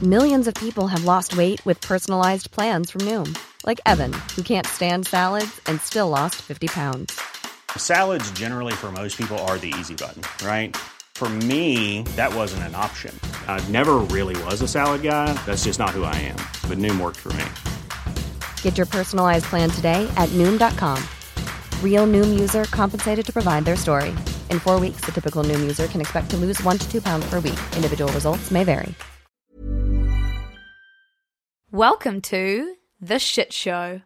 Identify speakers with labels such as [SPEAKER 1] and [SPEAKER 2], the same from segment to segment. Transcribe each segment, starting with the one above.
[SPEAKER 1] Millions of people have lost weight with personalized plans from Noom. Like Evan, who can't stand salads and still lost 50 pounds.
[SPEAKER 2] Salads generally for most people are the easy button, right? For me, that wasn't an option. I never really was a salad guy. That's just not who I am. But Noom worked for me.
[SPEAKER 1] Get your personalized plan today at Noom.com. Real Noom user compensated to provide their story. In 4 weeks, the typical Noom user can expect to lose 1 to 2 pounds per week. Individual results may vary.
[SPEAKER 3] Welcome to The Shit Show.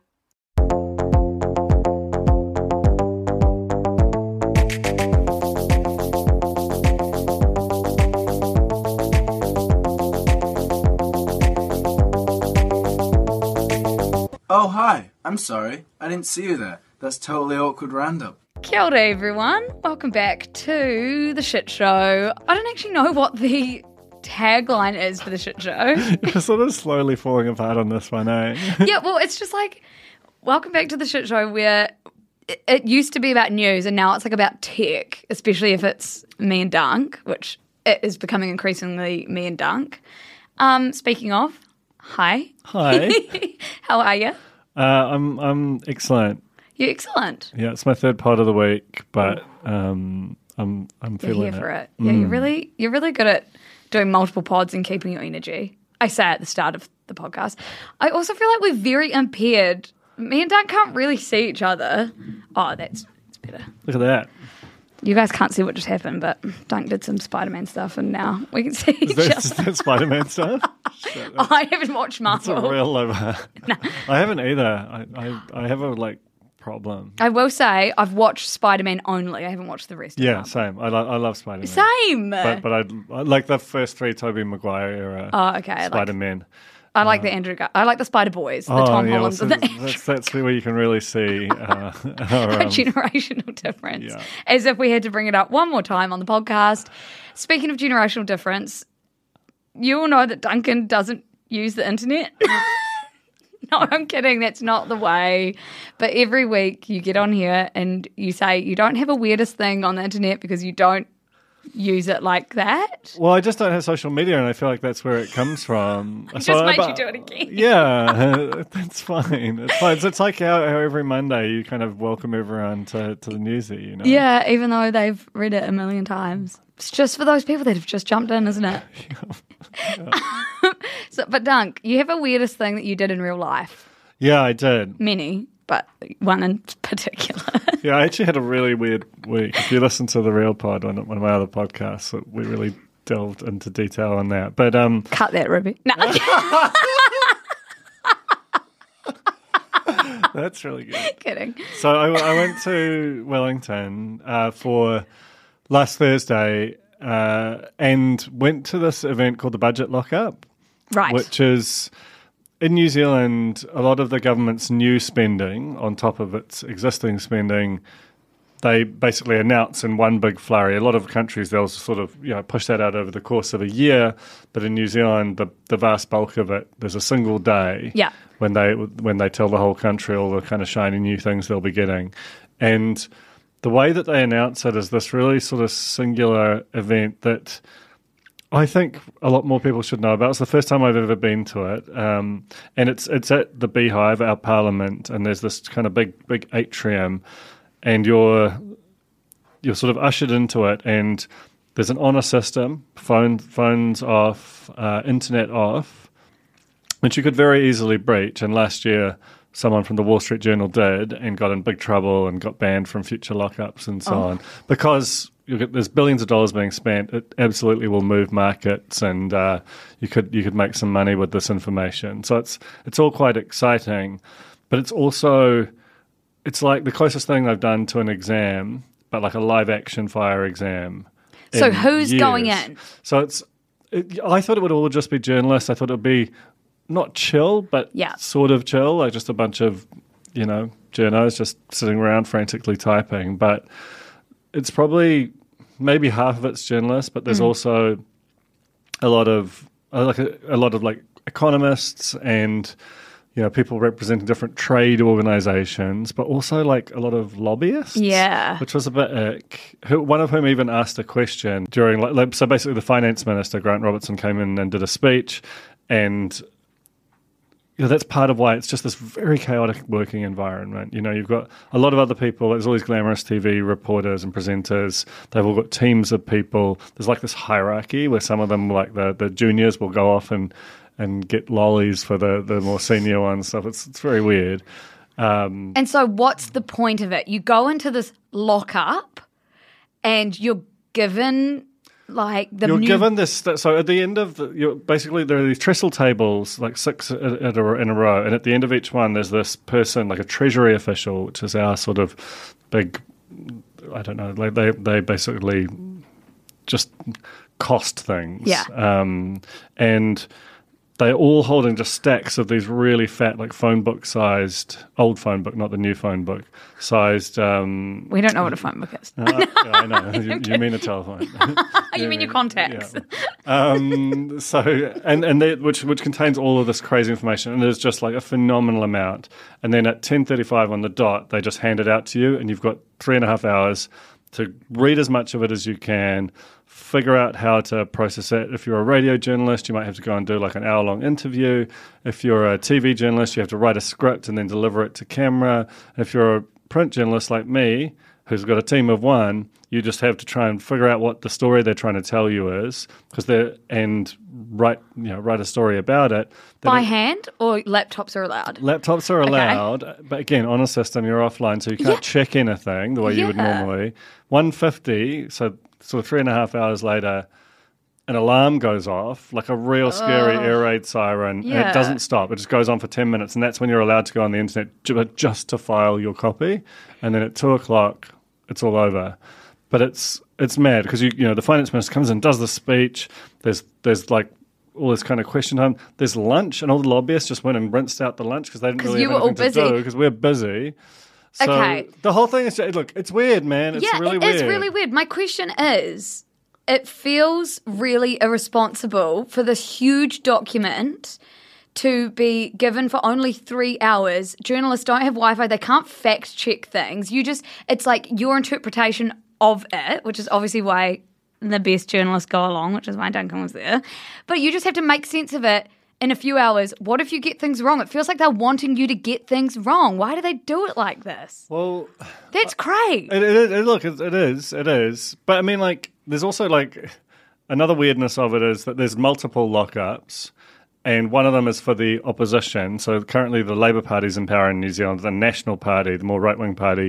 [SPEAKER 4] Oh, hi. I'm sorry. I didn't see you there. That's totally awkward random.
[SPEAKER 3] Kia ora, everyone. Welcome back to The Shit Show. I don't actually know what the tagline is for The Shit Show.
[SPEAKER 5] You're sort of slowly falling apart on this one, eh?
[SPEAKER 3] Yeah, well, it's just like, welcome back to The Shit Show, where it used to be about news and now it's like about tech, especially if it's me and Dunk, which it is becoming increasingly me and Dunk. Speaking of, hi.
[SPEAKER 5] Hi.
[SPEAKER 3] How are you?
[SPEAKER 5] I'm excellent.
[SPEAKER 3] You're excellent.
[SPEAKER 5] Yeah, it's my third pod of the week, but I'm
[SPEAKER 3] You're
[SPEAKER 5] feeling
[SPEAKER 3] here for it. Yeah, you're really good at doing multiple pods and keeping your energy. I say at the start of the podcast. I also feel like we're very impaired. Me and Dunk can't really see each other. Oh, it's better.
[SPEAKER 5] Look at that.
[SPEAKER 3] You guys can't see what just happened, but Dunk did some Spider-Man stuff and now we can see each
[SPEAKER 5] Is
[SPEAKER 3] other.
[SPEAKER 5] that Spider-Man stuff?
[SPEAKER 3] I haven't watched
[SPEAKER 5] It's a
[SPEAKER 3] Marvel.
[SPEAKER 5] real over.
[SPEAKER 3] No.
[SPEAKER 5] I haven't either. I have a problem.
[SPEAKER 3] I will say I've watched Spider-Man only. I haven't watched the rest of
[SPEAKER 5] Yeah,
[SPEAKER 3] Marvel.
[SPEAKER 5] same. I love Spider-Man.
[SPEAKER 3] Same.
[SPEAKER 5] But I like the first three Tobey Maguire era
[SPEAKER 3] Oh, okay.
[SPEAKER 5] Spider-Man.
[SPEAKER 3] I like the Andrew. I like the Spider Boys, the Tom Hollands,
[SPEAKER 5] well,
[SPEAKER 3] and the Andrew.
[SPEAKER 5] that's where you can really see our,
[SPEAKER 3] A generational difference.
[SPEAKER 5] Yeah.
[SPEAKER 3] As if we had to bring it up one more time on the podcast. Speaking of generational difference, you all know that Duncan doesn't use the internet. No, I'm kidding. That's not the way. But every week you get on here and you say you don't have a weirdest thing on the internet because you don't use it like that.
[SPEAKER 5] Well, I just don't have social media, and I feel like that's where it comes from.
[SPEAKER 3] It just makes you do it again.
[SPEAKER 5] Yeah, that's fine. It's fine. It's like how every Monday you kind of welcome everyone to the newsy, you know?
[SPEAKER 3] Yeah, even though they've read it a million times. It's just for those people that have just jumped in, isn't it? But Dunk, you have a weirdest thing that you did in real life.
[SPEAKER 5] Yeah, I did.
[SPEAKER 3] Many, but one in particular.
[SPEAKER 5] Yeah, I actually had a really weird week. If you listen to the Real Pod, one of my other podcasts, we really delved into detail on that. But
[SPEAKER 3] Cut that, Ruby. No.
[SPEAKER 5] that's really good.
[SPEAKER 3] Kidding.
[SPEAKER 5] So I went to Wellington for last Thursday and went to this event called the Budget Lockup.
[SPEAKER 3] Right.
[SPEAKER 5] Which is, in New Zealand, a lot of the government's new spending on top of its existing spending, they basically announce in one big flurry. A lot of countries, they'll sort of push that out over the course of a year. But in New Zealand, the vast bulk of it, there's a single day when they tell the whole country all the kind of shiny new things they'll be getting. And the way that they announce it is this really sort of singular event that I think a lot more people should know about. It's the first time I've ever been to it, and it's at the Beehive, our parliament, and there's this kind of big atrium, and you're sort of ushered into it, and there's an honour system, phones off, internet off, which you could very easily breach. And last year, someone from the Wall Street Journal did, and got in big trouble and got banned from future lockups and so on, because there's billions of dollars being spent. It absolutely will move markets, and you could make some money with this information. So it's all quite exciting, but it's like the closest thing I've done to an exam, but like a live action fire exam.
[SPEAKER 3] So who's going in?
[SPEAKER 5] So I thought it would all just be journalists. I thought it would be not chill, but sort of chill, like just a bunch of journos just sitting around frantically typing, but it's probably maybe half of it's journalists, but there's also a lot of like economists and people representing different trade organizations, but also like a lot of lobbyists.
[SPEAKER 3] Yeah,
[SPEAKER 5] which was a bit ick. One of whom even asked a question during so basically the finance minister Grant Robertson came in and did a speech, and that's part of why it's just this very chaotic working environment. You've got a lot of other people. There's all these glamorous TV reporters and presenters. They've all got teams of people. There's like this hierarchy where some of them, like the juniors, will go off and get lollies for the more senior ones. Stuff. It's very weird.
[SPEAKER 3] And so what's the point of it? You go into this lockup and you're given given this. So at the end of basically there are these trestle tables, like 6 in a row, and at the end of each one there's this person, like a treasury official, which is our sort of big, I don't know, like they basically just cost things. Yeah.
[SPEAKER 5] And they're all holding just stacks of these really fat, like phone book sized, old phone book, not the new phone book, sized.
[SPEAKER 3] We don't know what a phone book is.
[SPEAKER 5] Yeah, I know. You mean a telephone.
[SPEAKER 3] You mean your contacts.
[SPEAKER 5] Yeah. Which contains all of this crazy information, and there's just like a phenomenal amount. And then at 10:35 on the dot, they just hand it out to you, and you've got 3.5 hours to read as much of it as you can, figure out how to process it. If you're a radio journalist, you might have to go and do like an hour-long interview. If you're a TV journalist, you have to write a script and then deliver it to camera. And if you're a print journalist like me, who's got a team of one, you just have to try and figure out what the story they're trying to tell you is, write a story about it.
[SPEAKER 3] By hand, or laptops are allowed?
[SPEAKER 5] Laptops are allowed, but again, on a system, you're offline, so you can't check anything the way you would normally. 1:50, so 3.5 hours later, an alarm goes off, like a real scary air raid siren, and it doesn't stop. It just goes on for 10 minutes, and that's when you're allowed to go on the internet just to file your copy. And then at 2 o'clock, it's all over. But it's mad because the finance minister comes in, does the speech. There's like all this kind of question time. There's lunch, and all the lobbyists just went and rinsed out the lunch because they didn't really have anything to do because we're busy. So the whole thing is, look, it's weird, man. It's really weird.
[SPEAKER 3] It is really weird. My question is, it feels really irresponsible for this huge document to be given for only 3 hours. Journalists don't have Wi-Fi. They can't fact check things. It's like your interpretation of it, which is obviously why the best journalists go along, which is why Duncan was there. But you just have to make sense of it in a few hours. What if you get things wrong? It feels like they're wanting you to get things wrong. Why do they do it like this?
[SPEAKER 5] Well,
[SPEAKER 3] that's crazy.
[SPEAKER 5] It is. But I mean, like, there's also like another weirdness of it is that there's multiple lockups, and one of them is for the opposition. So currently the Labour Party's in power in New Zealand, the National Party, the more right-wing party,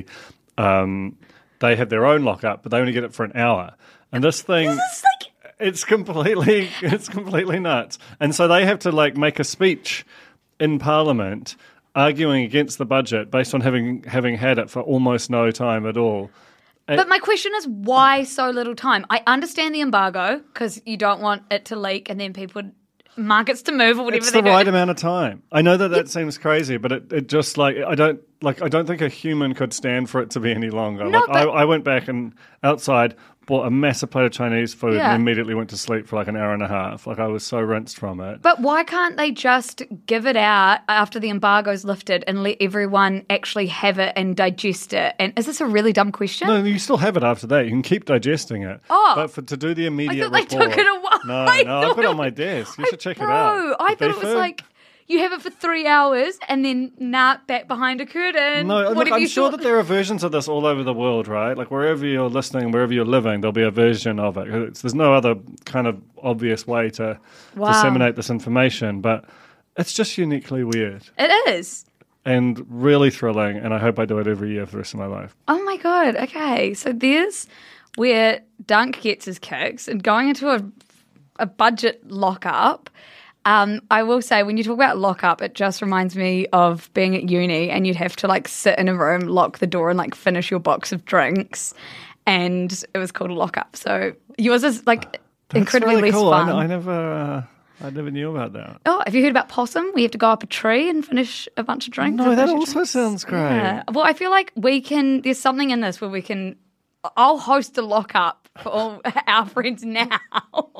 [SPEAKER 5] they have their own lockup, but they only get it for an hour. And this thing... It's completely nuts. And so they have to like make a speech in Parliament arguing against the budget based on having had it for almost no time at all.
[SPEAKER 3] But my question is, why so little time? I understand the embargo because you don't want it to leak and then markets to move or whatever.
[SPEAKER 5] It's the right amount of time. I know that seems crazy, but it just like I don't think a human could stand for it to be any longer.
[SPEAKER 3] No,
[SPEAKER 5] I went back and outside, bought a massive plate of Chinese food and immediately went to sleep for like an hour and a half. Like I was so rinsed from it.
[SPEAKER 3] But why can't they just give it out after the embargo's lifted and let everyone actually have it and digest it? And is this a really dumb question?
[SPEAKER 5] No, you still have it after that. You can keep digesting it.
[SPEAKER 3] Oh.
[SPEAKER 5] But to do the immediate
[SPEAKER 3] I thought they took it away.
[SPEAKER 5] No, I've got it on my desk. You should check it out.
[SPEAKER 3] I thought it was like... You have it for 3 hours and then back behind a curtain.
[SPEAKER 5] No, look, I'm sure that there are versions of this all over the world, right? Like wherever you're listening, wherever you're living, there'll be a version of it. There's no other kind of obvious way to disseminate this information, but it's just uniquely weird.
[SPEAKER 3] It is.
[SPEAKER 5] And really thrilling, and I hope I do it every year for the rest of my life.
[SPEAKER 3] Oh my God, okay. So there's where Dunk gets his kicks, and going into a budget lockup. I will say, when you talk about lockup, it just reminds me of being at uni and you'd have to like sit in a room, lock the door and like finish your box of drinks, and it was called a lockup. So yours is like incredibly
[SPEAKER 5] really
[SPEAKER 3] less
[SPEAKER 5] cool.
[SPEAKER 3] fun.
[SPEAKER 5] I never knew about that.
[SPEAKER 3] Oh, have you heard about Possum? We have to go up a tree and finish a bunch of drinks.
[SPEAKER 5] No, that also sounds great.
[SPEAKER 3] Yeah. Well, I feel like there's something in this where I'll host a lockup for all our friends now.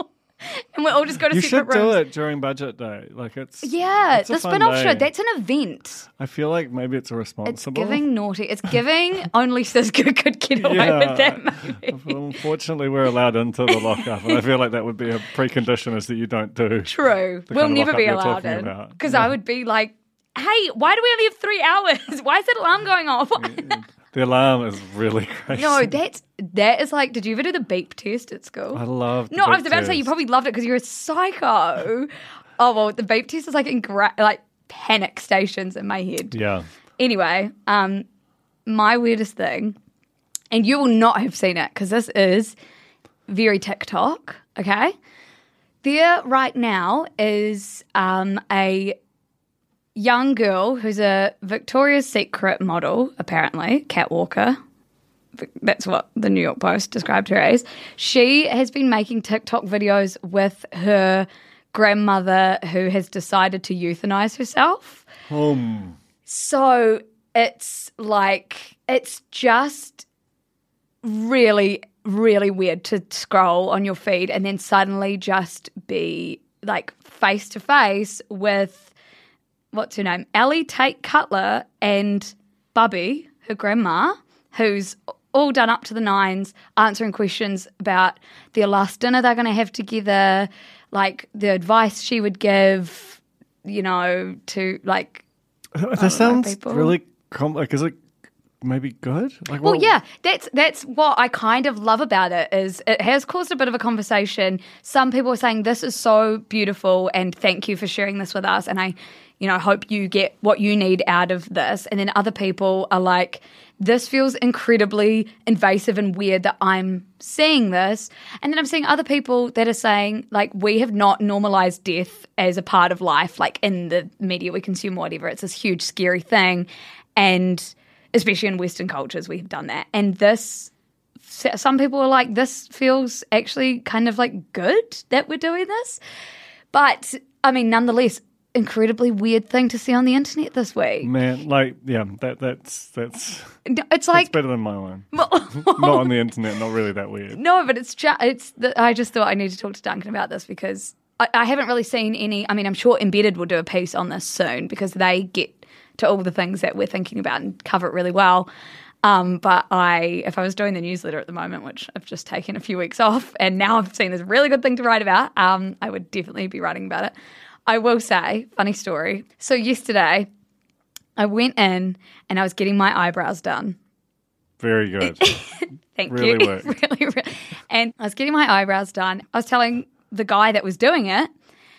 [SPEAKER 3] and we all just go to
[SPEAKER 5] You
[SPEAKER 3] separate
[SPEAKER 5] should
[SPEAKER 3] rooms.
[SPEAKER 5] do it during budget day. Like it's
[SPEAKER 3] Yeah,
[SPEAKER 5] it's a
[SPEAKER 3] the
[SPEAKER 5] fun
[SPEAKER 3] spin-off show.
[SPEAKER 5] day.
[SPEAKER 3] That's an event.
[SPEAKER 5] I feel like maybe it's
[SPEAKER 3] It's
[SPEAKER 5] irresponsible.
[SPEAKER 3] giving naughty. It's giving only Siska could get away with that movie.
[SPEAKER 5] Well, unfortunately, we're allowed into the lockup, and I feel like that would be a precondition is that you don't do.
[SPEAKER 3] True.
[SPEAKER 5] the
[SPEAKER 3] We'll
[SPEAKER 5] kind of
[SPEAKER 3] never
[SPEAKER 5] lockup
[SPEAKER 3] be
[SPEAKER 5] you're
[SPEAKER 3] allowed
[SPEAKER 5] talking
[SPEAKER 3] in.
[SPEAKER 5] about.
[SPEAKER 3] Because
[SPEAKER 5] Yeah.
[SPEAKER 3] I would be like, hey, why do we only have 3 hours? Why is that alarm going off?
[SPEAKER 5] The alarm is really crazy.
[SPEAKER 3] No, that is like, did you ever do the beep test at school?
[SPEAKER 5] I love.
[SPEAKER 3] No, I was about to say you probably loved it because you're a psycho. Oh, well, the beep test is like like panic stations in my head.
[SPEAKER 5] Yeah.
[SPEAKER 3] Anyway, my weirdest thing, and you will not have seen it because this is very TikTok, okay? There right now is a young girl who's a Victoria's Secret model, apparently, catwalker. That's what the New York Post described her as. She has been making TikTok videos with her grandmother who has decided to euthanize herself. So it's like, it's just really, really weird to scroll on your feed and then suddenly just be like face to face with, what's her name? Ellie Tate Cutler and Bubby, her grandma, who's all done up to the nines, answering questions about their last dinner they're going to have together, like the advice she would give, you know, to like.
[SPEAKER 5] That sounds
[SPEAKER 3] people.
[SPEAKER 5] really like. Is it maybe good? Like,
[SPEAKER 3] Well, yeah, that's what I kind of love about it is it has caused a bit of a conversation. Some people are saying this is so beautiful and thank you for sharing this with us, and I, you know, hope you get what you need out of this. And then other people are like, this feels incredibly invasive and weird that I'm seeing this. And then I'm seeing other people that are saying, like, we have not normalized death as a part of life, like in the media we consume, whatever. It's this huge, scary thing. And especially in Western cultures, we have done that. And this, some people are like, this feels actually kind of like good that we're doing this. But, I mean, nonetheless, incredibly weird thing to see on the internet this week.
[SPEAKER 5] Man, like, yeah, that's
[SPEAKER 3] It's like,
[SPEAKER 5] better than my one. Not on the internet, not really that weird.
[SPEAKER 3] no, but I just thought I need to talk to Duncan about this because I haven't really seen any. I mean, I'm sure Embedded will do a piece on this soon because they get to all the things that we're thinking about and cover it really well. But if I was doing the newsletter at the moment, which I've just taken a few weeks off, and now I've seen this really good thing to write about, I would definitely be writing about it. I will say, funny story. So yesterday, I went in and I was getting my eyebrows done.
[SPEAKER 5] Very good.
[SPEAKER 3] Thank
[SPEAKER 5] Really
[SPEAKER 3] you.
[SPEAKER 5] worked.
[SPEAKER 3] really. And I was getting my eyebrows done. I was telling the guy that was doing it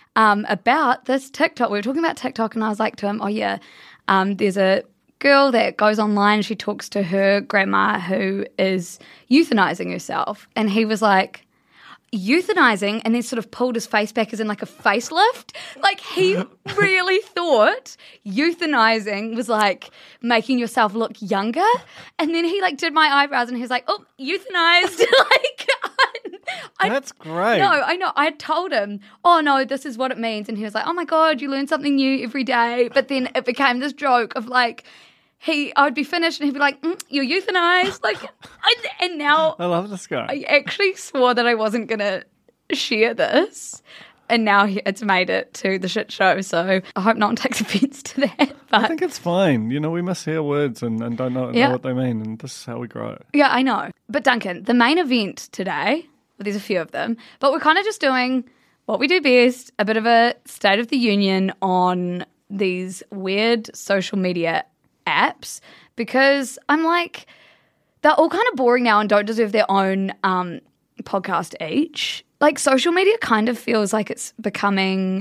[SPEAKER 3] about this TikTok. We were talking about TikTok, and I was like to him, oh, yeah, there's a girl that goes online. She talks to her grandma who is euthanizing herself. And he was like, euthanizing, and then sort of pulled his face back as in like a facelift. Like he really thought euthanizing was like making yourself look younger. And then he like did my eyebrows and he was like, oh, euthanized. Like
[SPEAKER 5] That's great.
[SPEAKER 3] No, I know. I had told him, oh no, this is what it means. And he was like, oh my God, you learn something new every day. But then it became this joke of like, I would be finished and he'd be like, you're euthanized. Like, and now
[SPEAKER 5] I love this guy.
[SPEAKER 3] I actually swore that I wasn't going to share this. And now it's made it to the shit show. So I hope no one takes offense to that. But
[SPEAKER 5] I think it's fine. You know, we mishear words and don't know what they mean. And this is how we grow.
[SPEAKER 3] yeah, I know. But Duncan, the main event today, well, there's a few of them, but we're kind of just doing what we do best, a bit of a State of the Union on these weird social media apps, because I'm like, they're all kind of boring now and don't deserve their own podcast each. Like social media kind of feels like it's becoming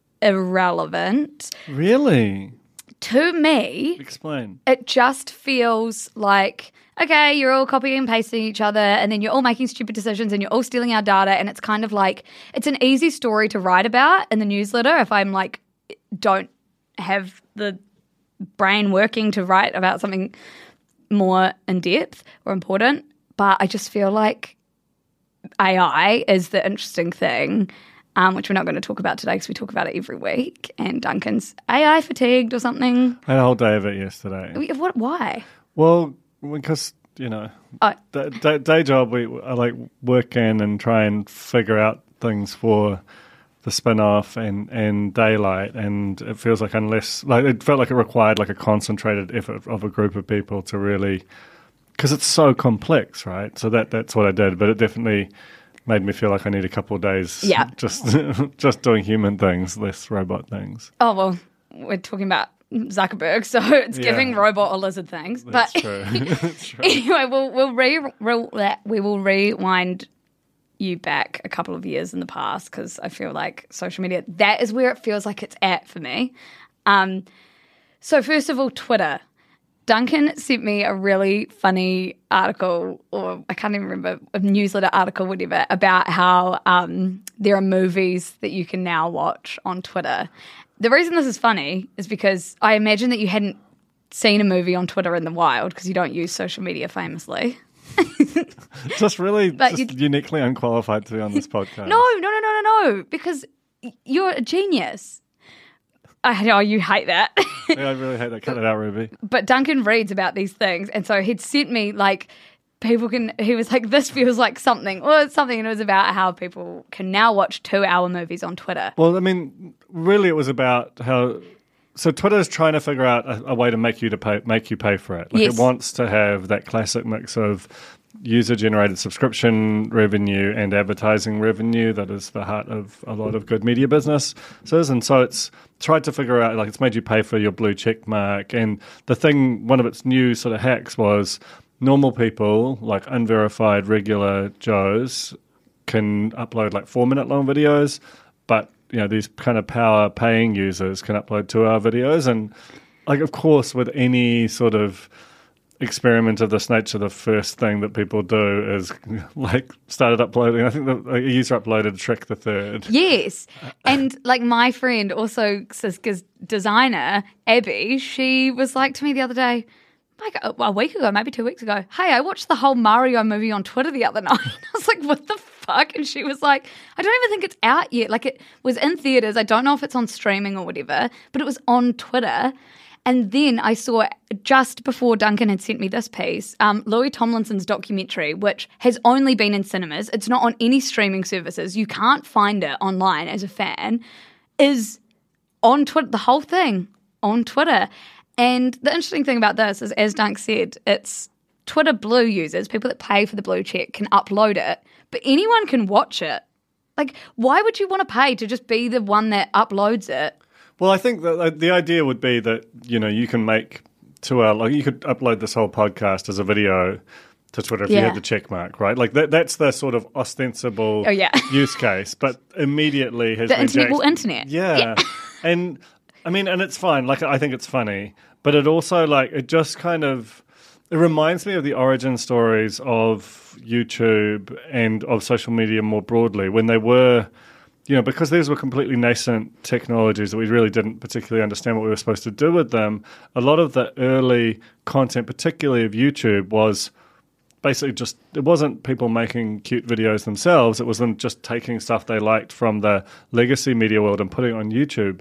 [SPEAKER 3] irrelevant.
[SPEAKER 5] Really?
[SPEAKER 3] To me,
[SPEAKER 5] Explain.
[SPEAKER 3] it just feels like, okay, you're all copying and pasting each other and then you're all making stupid decisions and you're all stealing our data, and it's kind of like, it's an easy story to write about in the newsletter if I'm like, don't have the brain working to write about something more in depth or important. But I just feel like AI is the interesting thing, which we're not going to talk about today because we talk about it every week. And Duncan's AI fatigued or something.
[SPEAKER 5] I had a whole day of it yesterday.
[SPEAKER 3] What? Why?
[SPEAKER 5] Well, because, you know,
[SPEAKER 3] Oh.
[SPEAKER 5] day job, I like work in and try and figure out things for the spin-off and Daylight, and it feels like it felt like it required like a concentrated effort of a group of people to really, because it's so complex, right? So that's what I did, but it definitely made me feel like I need a couple of days just doing human things, less robot things.
[SPEAKER 3] Oh, well, we're talking about Zuckerberg, so it's giving robot or lizard things.
[SPEAKER 5] That's
[SPEAKER 3] but
[SPEAKER 5] true. That's true.
[SPEAKER 3] Anyway, we will rewind you back a couple of years in the past, because I feel like social media, that is where it feels like it's at for me. So first of all, Twitter. Duncan sent me a really funny article, or I can't even remember, a newsletter article, whatever, about how there are movies that you can now watch on Twitter. The reason this is funny is because I imagine that you hadn't seen a movie on Twitter in the wild, because you don't use social media famously.
[SPEAKER 5] Just uniquely unqualified to be on this podcast.
[SPEAKER 3] No, because you're a genius. I know you hate that.
[SPEAKER 5] Yeah, I really hate that. Cut it out, Ruby.
[SPEAKER 3] But Duncan reads about these things, and so he'd sent me like he was like, this feels like something. Well, it's something, and it was about how people can now watch 2-hour movies on Twitter.
[SPEAKER 5] Well, I mean, really it was about how, so Twitter is trying to figure out a way to make you pay for it. Like,
[SPEAKER 3] yes.
[SPEAKER 5] It wants to have that classic mix of user-generated subscription revenue and advertising revenue that is the heart of a lot of good media businesses. And so it's tried to figure out, like, it's made you pay for your blue check mark. And the thing, one of its new sort of hacks was normal people, like unverified regular Joes, can upload like 4-minute long videos, but these kind of power paying users can upload 2-hour videos. And like, of course, with any sort of experiment of this nature, the first thing that people do is like started uploading. I think a user uploaded Shrek the Third.
[SPEAKER 3] Yes. And like my friend, also Cisca's designer, Abby, she was like to me the other day, like a week ago, maybe 2 weeks ago, hey, I watched the whole Mario movie on Twitter the other night. I was like, what the fuck? And she was like, I don't even think it's out yet. Like, it was in theaters. I don't know if it's on streaming or whatever, but it was on Twitter. And then I saw, just before Duncan had sent me this piece, Louis Tomlinson's documentary, which has only been in cinemas. It's not on any streaming services. You can't find it online as a fan. Is on Twitter, the whole thing on Twitter. And the interesting thing about this is, as Dunk said, it's Twitter Blue users, people that pay for the blue check, can upload it, but anyone can watch it. Like, why would you want to pay to just be the one that uploads it?
[SPEAKER 5] Well, I think that the idea would be that, you can make 2-hour, like you could upload this whole podcast as a video to Twitter if you had the check mark, right? Like that's the sort of ostensible use case, but immediately has
[SPEAKER 3] the
[SPEAKER 5] been
[SPEAKER 3] internet will internet.
[SPEAKER 5] Yeah. And I mean, and it's fine. Like, I think it's funny, but it also, like, it just kind of, it reminds me of the origin stories of YouTube and of social media more broadly, when they were, because these were completely nascent technologies that we really didn't particularly understand what we were supposed to do with them. A lot of the early content, particularly of YouTube, was basically just, it wasn't people making cute videos themselves. It was them just taking stuff they liked from the legacy media world and putting it on YouTube.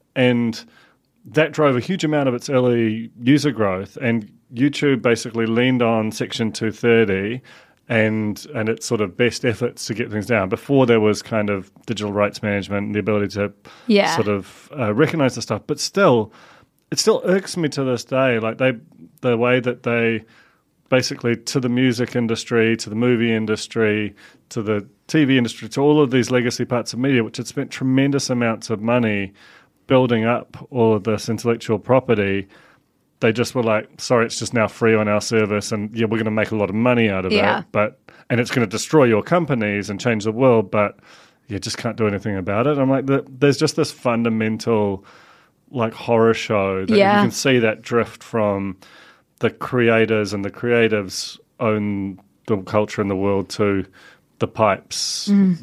[SPEAKER 5] And that drove a huge amount of its early user growth. And YouTube basically leaned on Section 230 and its sort of best efforts to get things down before there was kind of digital rights management and the ability to sort of recognize the stuff. But still, it still irks me to this day, like the way that they basically, to the music industry, to the movie industry, to the TV industry, to all of these legacy parts of media, which had spent tremendous amounts of money building up all of this intellectual property, they just were like, sorry, it's just now free on our service, and we're going to make a lot of money out of it, and it's going to destroy your companies and change the world, but you just can't do anything about it. I'm like, there's just this fundamental, like, horror show that you can see that drift from the creators and the creatives own the culture in the world to the pipes,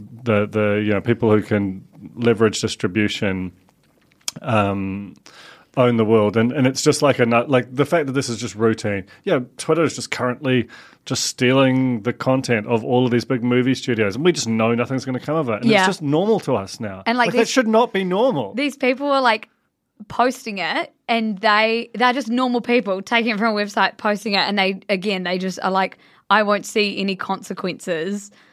[SPEAKER 5] the people who can leverage distribution, own the world, and it's just like the fact that this is just routine. Twitter is just currently just stealing the content of all of these big movie studios, and we just know nothing's going to come of it, and it's just normal to us now. And like that should not be normal.
[SPEAKER 3] These people are like posting it, and they're just normal people taking it from a website, posting it, and they just are like, I won't see any consequences.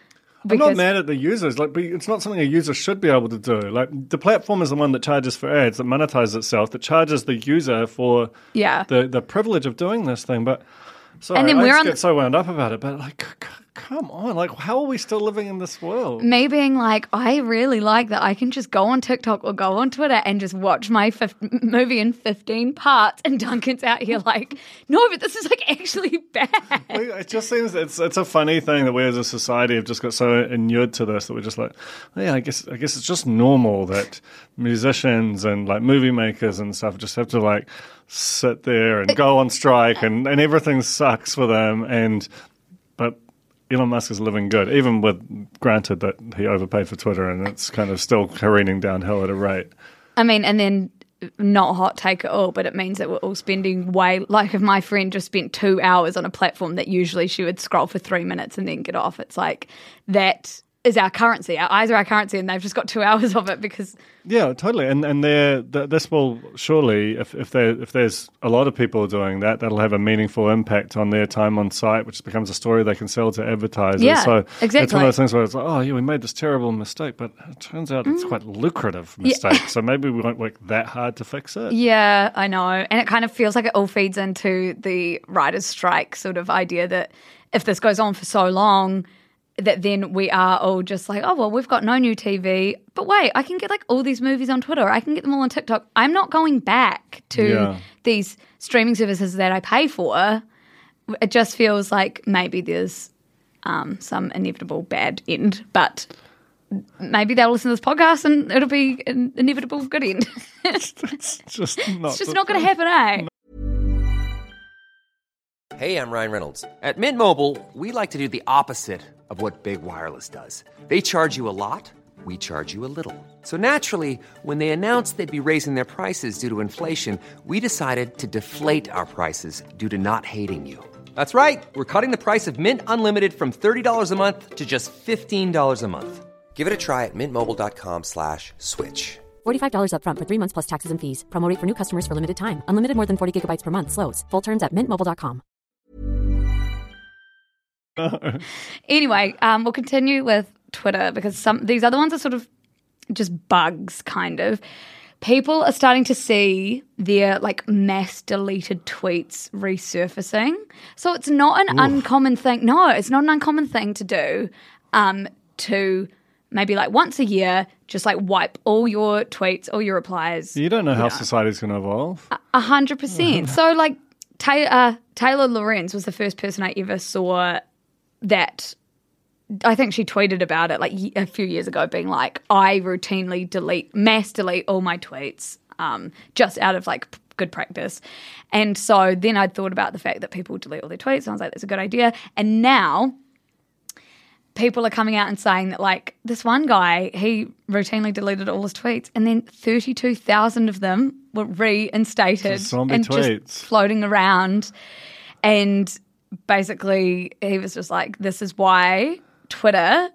[SPEAKER 5] I'm not mad at the users. Like, but it's not something a user should be able to do. Like, the platform is the one that charges for ads, that monetizes itself, that charges the user for the privilege of doing this thing. But sorry,
[SPEAKER 3] and then
[SPEAKER 5] I just get so wound up about it. But like, come on, like, how are we still living in this world?
[SPEAKER 3] Me being like, I really like that I can just go on TikTok or go on Twitter and just watch my movie in 15 parts, and Duncan's out here like, no, but this is like actually bad.
[SPEAKER 5] It just seems it's a funny thing that we as a society have just got so inured to this that we're just like, I guess it's just normal that musicians and like movie makers and stuff just have to like sit there and go on strike and everything sucks for them. But Elon Musk is living good, even with granted that he overpaid for Twitter and it's kind of still careening downhill at a rate.
[SPEAKER 3] I mean, and then not hot take at all, but it means that we're all spending like if my friend just spent 2 hours on a platform that usually she would scroll for 3 minutes and then get off. It's like that is our currency. Our eyes are our currency, and they've just got 2 hours of it because...
[SPEAKER 5] Yeah, totally. And this will surely, if there's a lot of people doing that, that'll have a meaningful impact on their time on site, which becomes a story they can sell to advertisers.
[SPEAKER 3] Yeah,
[SPEAKER 5] so
[SPEAKER 3] exactly.
[SPEAKER 5] It's one of those things where it's like, we made this terrible mistake, but it turns out it's quite a lucrative mistake. So maybe we won't work that hard to fix it.
[SPEAKER 3] Yeah, I know. And it kind of feels like it all feeds into the writer's strike sort of idea that if this goes on for so long, that then we are all just like, oh, well, we've got no new TV. But wait, I can get like all these movies on Twitter. I can get them all on TikTok. I'm not going back to these streaming services that I pay for. It just feels like maybe there's some inevitable bad end. But maybe they'll listen to this podcast and it'll be an inevitable good end.
[SPEAKER 5] It's just
[SPEAKER 3] not going to happen, eh?
[SPEAKER 6] Hey, I'm Ryan Reynolds. At Mint Mobile, we like to do the opposite of what Big Wireless does. They charge you a lot, we charge you a little. So naturally, when they announced they'd be raising their prices due to inflation, we decided to deflate our prices due to not hating you. That's right. We're cutting the price of Mint Unlimited from $30 a month to just $15 a month. Give it a try at mintmobile.com/switch.
[SPEAKER 7] $45 up front for 3 months plus taxes and fees. Promo rate for new customers for limited time. Unlimited more than 40 gigabytes per month. Slows full terms at mintmobile.com.
[SPEAKER 3] Anyway, we'll continue with Twitter because these other ones are sort of just bugs, kind of. People are starting to see their like mass deleted tweets resurfacing. So it's not an uncommon thing. No, it's not an uncommon thing to do. To maybe like once a year, just like wipe all your tweets, all your replies.
[SPEAKER 5] You don't know how society's going to evolve.
[SPEAKER 3] 100%. So like Taylor Lorenz was the first person I ever saw that I think she tweeted about it like a few years ago, being like, I routinely mass delete all my tweets just out of like good practice. And so then I'd thought about the fact that people delete all their tweets, and I was like, that's a good idea. And now people are coming out and saying that like this one guy, he routinely deleted all his tweets and then 32,000 of them were reinstated and
[SPEAKER 5] tweets.
[SPEAKER 3] Just floating around. And basically, he was just like, this is why Twitter,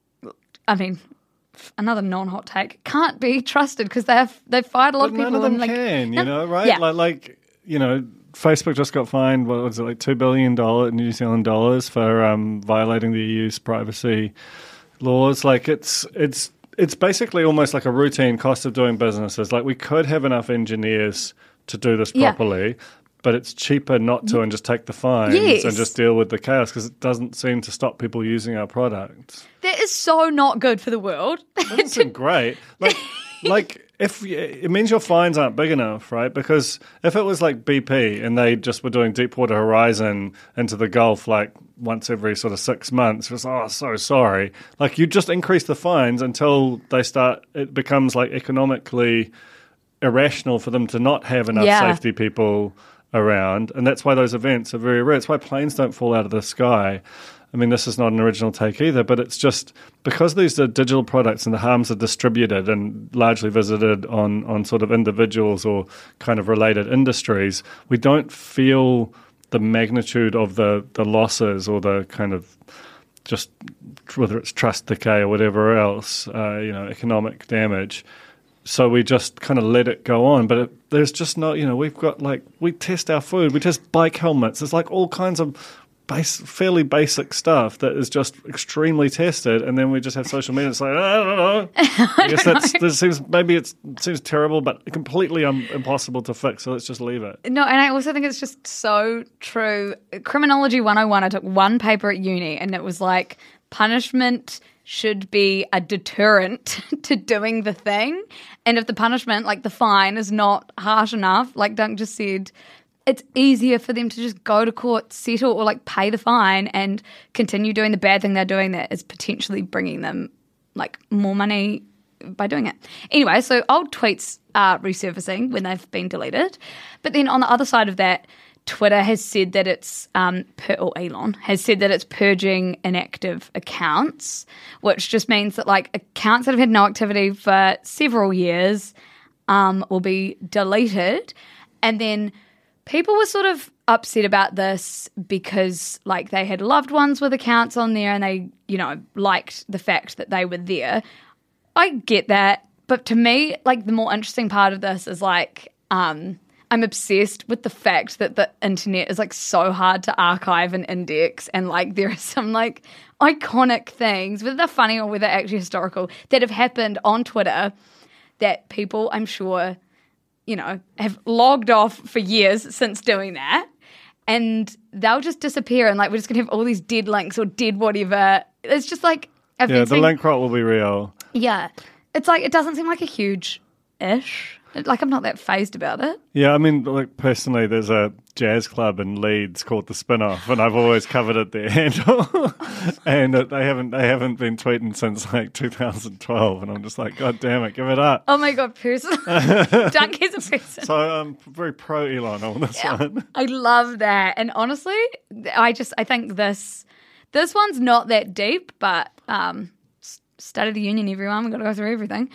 [SPEAKER 3] I mean, another non-hot take, can't be trusted because they've fired a lot of people.
[SPEAKER 5] None of them
[SPEAKER 3] and, like,
[SPEAKER 5] can, you know, right?
[SPEAKER 3] Yeah.
[SPEAKER 5] Like, you know, Facebook just got fined, what was it, like $2 billion New Zealand dollars for violating the EU's privacy laws. Like, it's basically almost like a routine cost of doing business. It's like we could have enough engineers to do this properly, but it's cheaper not to and just take the fines and just deal with the chaos because it doesn't seem to stop people using our products.
[SPEAKER 3] That is so not good for the world.
[SPEAKER 5] That isn't great. Like if it means your fines aren't big enough, right? Because if it was like BP and they just were doing Deepwater Horizon into the Gulf like once every sort of 6 months, it's so sorry. Like you just increase the fines until it becomes like economically irrational for them to not have enough safety people around, and that's why those events are very rare. It's why planes don't fall out of the sky. I mean, this is not an original take either, but it's just because these are digital products and the harms are distributed and largely visited on sort of individuals or kind of related industries, we don't feel the magnitude of the losses or the kind of just whether it's trust decay or whatever else, economic damage. So we just kind of let it go on. But there's just no, we've got like, we test our food, we test bike helmets. There's like all kinds of fairly basic stuff that is just extremely tested, and then we just have social media. It's like, I don't know. I guess it seems terrible, but completely impossible to fix. So let's just leave it.
[SPEAKER 3] No, and I also think it's just so true. Criminology 101, I took one paper at uni, and it was like punishment should be a deterrent to doing the thing. And if the punishment, like the fine, is not harsh enough, like Dunk just said, it's easier for them to just go to court, settle, or like pay the fine and continue doing the bad thing they're doing that is potentially bringing them like more money by doing it. Anyway, so old tweets are resurfacing when they've been deleted. But then on the other side of that, Twitter has said that it's, or Elon has said that it's purging inactive accounts, which just means that like accounts that have had no activity for several years will be deleted. And then people were sort of upset about this because like they had loved ones with accounts on there and they, liked the fact that they were there. I get that. But to me, like the more interesting part of this is like, I'm obsessed with the fact that the internet is like so hard to archive and index, and like there are some like iconic things, whether they're funny or whether they're actually historical, that have happened on Twitter that people, I'm sure, have logged off for years since doing that, and they'll just disappear, and like we're just gonna have all these dead links or dead whatever. It's just like
[SPEAKER 5] the link rot will be real.
[SPEAKER 3] Yeah, it's like it doesn't seem like a huge ish. Like, I'm not that fazed about it.
[SPEAKER 5] Yeah, I mean, like, personally, there's a jazz club in Leeds called The Spin-Off, and I've always coveted their handle. And they haven't been tweeting since, like, 2012. And I'm just like, God damn it, give it up.
[SPEAKER 3] Oh, my God, person. Dunk is a person.
[SPEAKER 5] So I'm very pro-Elon on this one.
[SPEAKER 3] I love that. And honestly, I think this one's not that deep, but State of the Union, everyone. We've got to go through everything.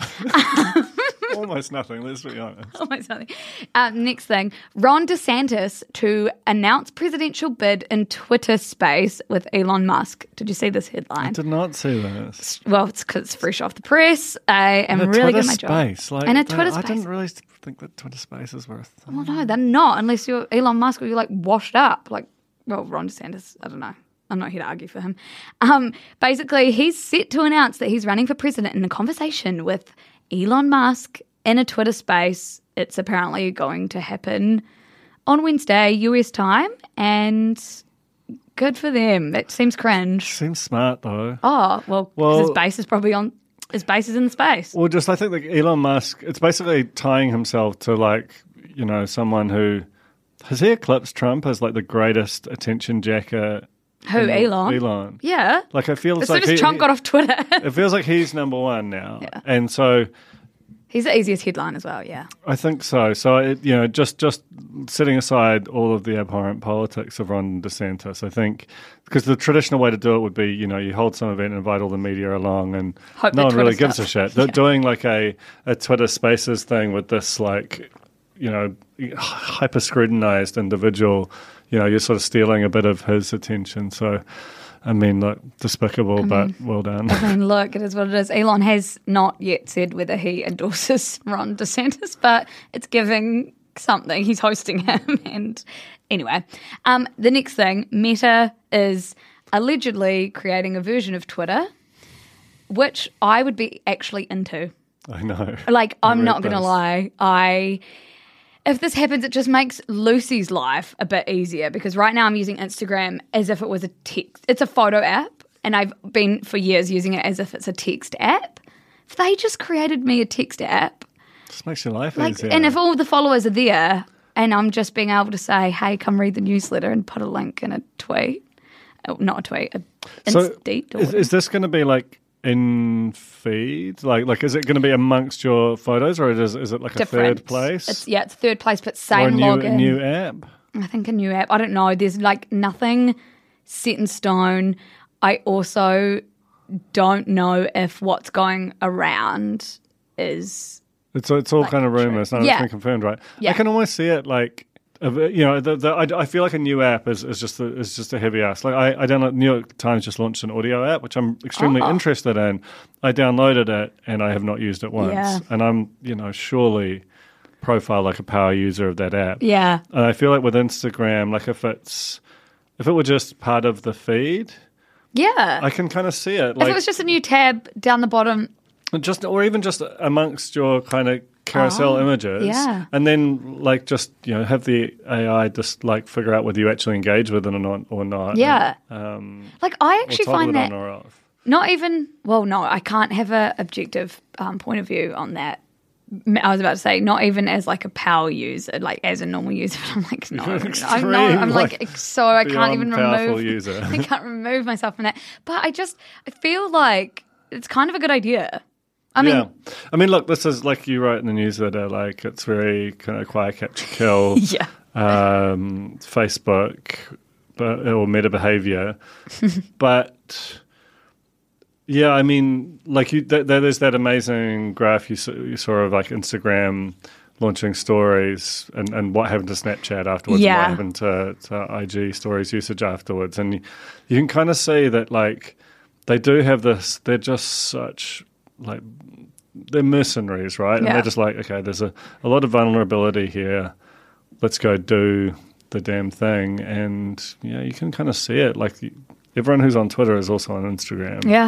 [SPEAKER 5] Almost nothing, let's be honest.
[SPEAKER 3] Almost nothing. Next thing, Ron DeSantis to announce presidential bid in Twitter space with Elon Musk. Did you see this headline?
[SPEAKER 5] I did not see this.
[SPEAKER 3] Well, it's because it's fresh off the press. I am really good at my job.
[SPEAKER 5] And
[SPEAKER 3] a Twitter space.
[SPEAKER 5] I didn't really think that Twitter space is worth it.
[SPEAKER 3] Well, no, they're not, unless you're Elon Musk or you're like washed up. Like, well, Ron DeSantis, I don't know. I'm not here to argue for him. Basically, he's set to announce that he's running for president in a conversation with Elon Musk in a Twitter space. It's apparently going to happen on Wednesday, US time, and good for them. That seems cringe.
[SPEAKER 5] Seems smart, though.
[SPEAKER 3] Oh, well, 'cause his base is probably on... His base is in the space.
[SPEAKER 5] Well, just I think like Elon Musk, it's basically tying himself to like, someone who... Has he eclipsed Trump as like the greatest attention jacker?
[SPEAKER 3] Who, Elon?
[SPEAKER 5] Elon.
[SPEAKER 3] Yeah.
[SPEAKER 5] Like it feels
[SPEAKER 3] as
[SPEAKER 5] like
[SPEAKER 3] soon as Trump got off Twitter.
[SPEAKER 5] It feels like he's number one now.
[SPEAKER 3] Yeah.
[SPEAKER 5] And so...
[SPEAKER 3] He's the easiest headline as well, yeah.
[SPEAKER 5] I think so. So, just setting aside all of the abhorrent politics of Ron DeSantis, I think, because the traditional way to do it would be, you hold some event and invite all the media along and
[SPEAKER 3] Hope
[SPEAKER 5] no one
[SPEAKER 3] Twitter
[SPEAKER 5] really gives a shit.
[SPEAKER 3] Yeah.
[SPEAKER 5] Doing like a Twitter Spaces thing with this like, hyper-scrutinized individual, you're sort of stealing a bit of his attention. So... I mean, look, despicable, but well done.
[SPEAKER 3] I mean, look, it is what it is. Elon has not yet said whether he endorses Ron DeSantis, but it's giving something. He's hosting him. And anyway, the next thing, Meta is allegedly creating a version of Twitter, which I would be actually into.
[SPEAKER 5] I know.
[SPEAKER 3] Like, I'm not going to lie. If this happens, it just makes Lucy's life a bit easier because right now I'm using Instagram as if it was a text. It's a photo app, and I've been for years using it as if it's a text app. If they just created me a text app,
[SPEAKER 5] just makes your life
[SPEAKER 3] like,
[SPEAKER 5] easier.
[SPEAKER 3] and if all the followers are there, and I'm just being able to say, "Hey, come read the newsletter," and put a link in a tweet, not a tweet, Insta.
[SPEAKER 5] Is this going to be like in feed? Like is it going to be amongst your photos, or is it like
[SPEAKER 3] different.
[SPEAKER 5] A third place?
[SPEAKER 3] It's third place, but same
[SPEAKER 5] or
[SPEAKER 3] login.
[SPEAKER 5] A new app?
[SPEAKER 3] I think a new app. I don't know. There's like nothing set in stone. I also don't know if what's going around is...
[SPEAKER 5] It's all like, kind of rumours. None of it's been confirmed, right? Yeah. I can almost see it like... I feel like a new app is just a heavy ask. Like I downloaded, New York Times just launched an audio app, which I'm extremely interested in. I downloaded it and I have not used it once.
[SPEAKER 3] Yeah.
[SPEAKER 5] And I'm, surely profile like a power user of that app.
[SPEAKER 3] Yeah.
[SPEAKER 5] And I feel like with Instagram, like if it's if it were just part of the feed,
[SPEAKER 3] Yeah.
[SPEAKER 5] I can kind of see it.
[SPEAKER 3] if it was just a new tab down the bottom.
[SPEAKER 5] Or even just amongst your kind of carousel images,
[SPEAKER 3] yeah.
[SPEAKER 5] and then like just have the AI just like figure out whether you actually engage with it or not.
[SPEAKER 3] Yeah.
[SPEAKER 5] And,
[SPEAKER 3] I
[SPEAKER 5] or
[SPEAKER 3] actually
[SPEAKER 5] toggle
[SPEAKER 3] find
[SPEAKER 5] it
[SPEAKER 3] that
[SPEAKER 5] on or off.
[SPEAKER 3] not even, well, no, I can't have a objective point of view on that. I was about to say, not even as like a power user, like as a normal user, but I'm like, no, I'm not. I'm like so I can't even
[SPEAKER 5] powerful
[SPEAKER 3] remove.
[SPEAKER 5] user.
[SPEAKER 3] I can't remove myself from that. But I feel like it's kind of a good idea. I mean,
[SPEAKER 5] look, this is like you wrote in the newsletter, like it's very kind of quiet capture kill.
[SPEAKER 3] Yeah.
[SPEAKER 5] Facebook, or meta behavior, but. Yeah, I mean, like there's that amazing graph you saw of like Instagram launching stories and what happened to Snapchat afterwards, and what happened to IG stories usage afterwards, and you can kind of see that like they do have this. They're just such like they're mercenaries, right? And they're just like, okay, there's a lot of vulnerability here. Let's go do the damn thing, and you can kind of see it. Like everyone who's on Twitter is also on Instagram.
[SPEAKER 3] Yeah.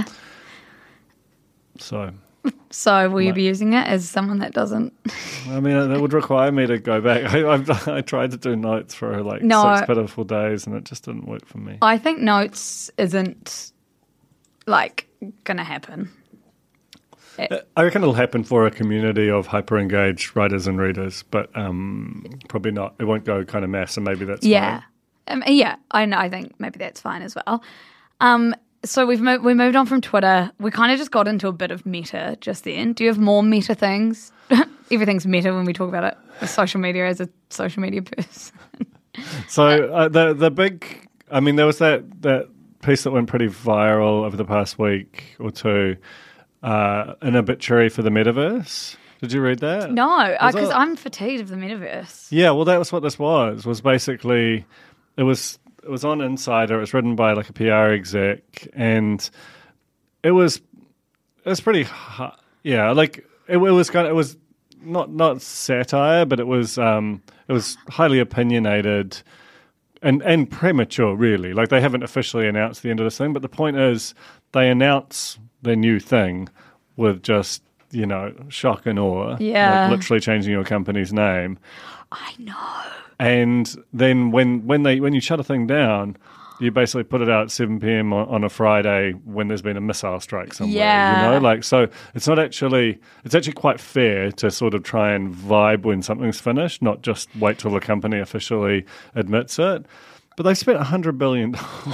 [SPEAKER 5] So
[SPEAKER 3] will you be using it as someone that doesn't?
[SPEAKER 5] I mean, that would require me to go back. I tried to do notes for like 6 pitiful days, and it just didn't work for me.
[SPEAKER 3] I think notes isn't like going to happen.
[SPEAKER 5] I reckon it'll happen for a community of hyper-engaged writers and readers, but probably not. It won't go kind of mass, and maybe that's fine.
[SPEAKER 3] I know. I think maybe that's fine as well. So we moved on from Twitter. We kind of just got into a bit of meta just then. Do you have more meta things? Everything's meta when we talk about it. Social media as a social media person.
[SPEAKER 5] So the big, I mean, there was that piece that went pretty viral over the past week or two, an obituary for the metaverse. Did you read that?
[SPEAKER 3] No, because I'm fatigued of the metaverse.
[SPEAKER 5] Yeah, well, that was what this was basically, it was on Insider. It was written by like a PR exec, and it was pretty like it was not satire, but it was highly opinionated and premature, really. Like they haven't officially announced the end of this thing, but the point is they announce their new thing with just shock and awe, like literally changing your company's name.
[SPEAKER 3] I know.
[SPEAKER 5] And then when you shut a thing down, you basically put it out at 7 p.m. on a Friday when there's been a missile strike somewhere.
[SPEAKER 3] Yeah.
[SPEAKER 5] Like so it's actually quite fair to sort of try and vibe when something's finished, not just wait till the company officially admits it. But they've spent $100 billion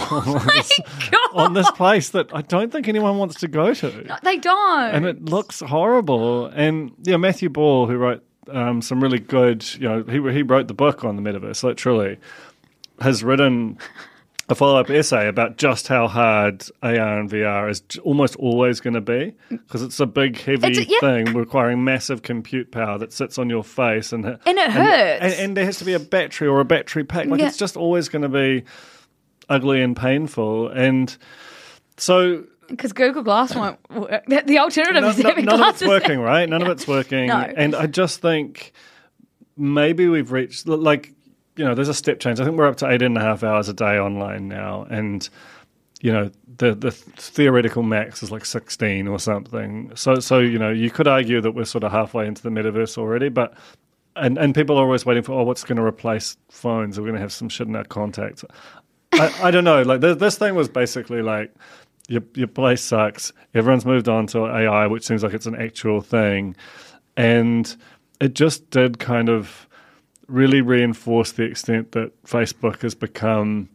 [SPEAKER 5] on this place that I don't think anyone wants to go to.
[SPEAKER 3] No, they don't.
[SPEAKER 5] And it looks horrible. And Matthew Ball, who wrote some really good, he wrote the book on the metaverse, literally, has written a follow-up essay about just how hard AR and VR is almost always going to be, because it's a big, heavy thing requiring massive compute power that sits on your face. And it
[SPEAKER 3] hurts.
[SPEAKER 5] And there has to be a battery or a battery pack. Like it's just always going to be ugly and painful. And so...
[SPEAKER 3] Because Google Glass won't work. The alternative is having
[SPEAKER 5] none
[SPEAKER 3] glasses.
[SPEAKER 5] Of it's working, right? None of it's working.
[SPEAKER 3] No.
[SPEAKER 5] And I just think maybe we've reached, like, there's a step change. I think we're up to 18.5 hours a day online now. And, the theoretical max is like 16 or something. So you could argue that we're sort of halfway into the metaverse already. But and people are always waiting for, what's going to replace phones? Are we going to have some shit in our contacts? I don't know. Like this thing was basically like, Your place sucks. Everyone's moved on to AI, which seems like it's an actual thing. And it just did kind of really reinforce the extent that Facebook has become,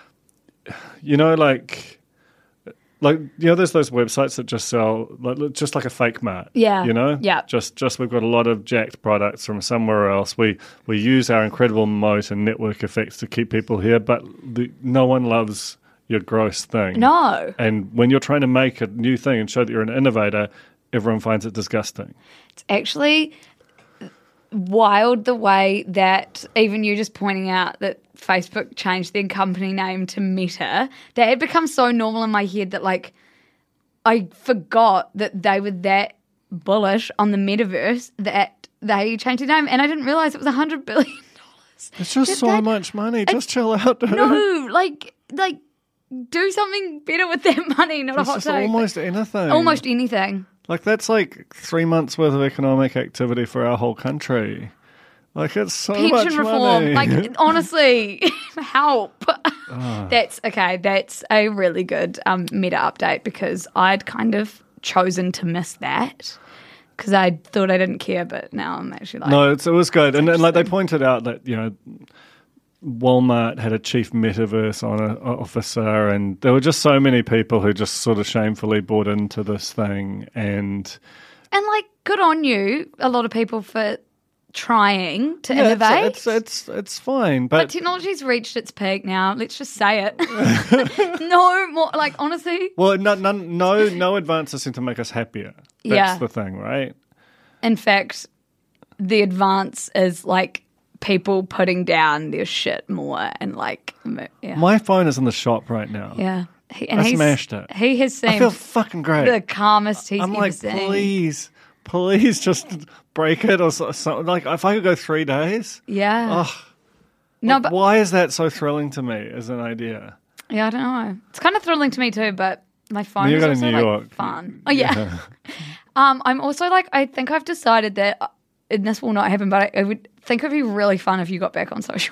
[SPEAKER 5] there's those websites that just sell, just like a fake mart.
[SPEAKER 3] Yeah.
[SPEAKER 5] Yeah. Just we've got a lot of jacked products from somewhere else. We use our incredible moat and network effects to keep people here, but no one loves your gross thing.
[SPEAKER 3] No.
[SPEAKER 5] And when you're trying to make a new thing and show that you're an innovator, everyone finds it disgusting. It's
[SPEAKER 3] actually wild the way that even you just pointing out that Facebook changed their company name to Meta, that had become so normal in my head that like I forgot that they were that bullish on the metaverse that they changed their name, and I didn't realize it was $100 billion.
[SPEAKER 5] It's just so much money. Just chill out, dude.
[SPEAKER 3] No, like do something better with that money, not
[SPEAKER 5] It's
[SPEAKER 3] a hot
[SPEAKER 5] just
[SPEAKER 3] take.
[SPEAKER 5] almost anything.
[SPEAKER 3] Almost anything.
[SPEAKER 5] Like, that's like 3 months worth of economic activity for our whole country. Like, it's so much
[SPEAKER 3] Pension reform.
[SPEAKER 5] money.
[SPEAKER 3] Like, honestly, help. That's okay. That's a really good meta update because I'd kind of chosen to miss that because I thought I didn't care, but now I'm actually like,
[SPEAKER 5] No, it was good. And like they pointed out that, Walmart had a chief metaverse officer, and there were just so many people who just sort of shamefully bought into this thing. And
[SPEAKER 3] like, good on you, a lot of people for trying to innovate.
[SPEAKER 5] It's fine,
[SPEAKER 3] But
[SPEAKER 5] but
[SPEAKER 3] technology's reached its peak now. Let's just say it. No more, like, honestly.
[SPEAKER 5] well, no advances seem to make us happier. That's
[SPEAKER 3] Yeah.
[SPEAKER 5] the thing, right?
[SPEAKER 3] In fact, the advance is like people putting down their shit more and like, yeah.
[SPEAKER 5] My phone is in the shop right now.
[SPEAKER 3] Yeah.
[SPEAKER 5] I smashed it.
[SPEAKER 3] He has
[SPEAKER 5] I
[SPEAKER 3] seemed
[SPEAKER 5] feel fucking great.
[SPEAKER 3] the calmest he's
[SPEAKER 5] I'm
[SPEAKER 3] ever
[SPEAKER 5] like,
[SPEAKER 3] seen.
[SPEAKER 5] please just break it or something. Like, if I could go 3 days.
[SPEAKER 3] Yeah.
[SPEAKER 5] Ugh.
[SPEAKER 3] No,
[SPEAKER 5] Like,
[SPEAKER 3] but
[SPEAKER 5] why is that so thrilling to me as an idea?
[SPEAKER 3] yeah, I don't know. It's kind of thrilling to me too, but my phone
[SPEAKER 5] You're
[SPEAKER 3] is
[SPEAKER 5] going
[SPEAKER 3] also
[SPEAKER 5] to New
[SPEAKER 3] like
[SPEAKER 5] York.
[SPEAKER 3] fun. Oh yeah. I'm also like, I think I've decided that, and this will not happen, but I would think it'd be really fun if you got back on social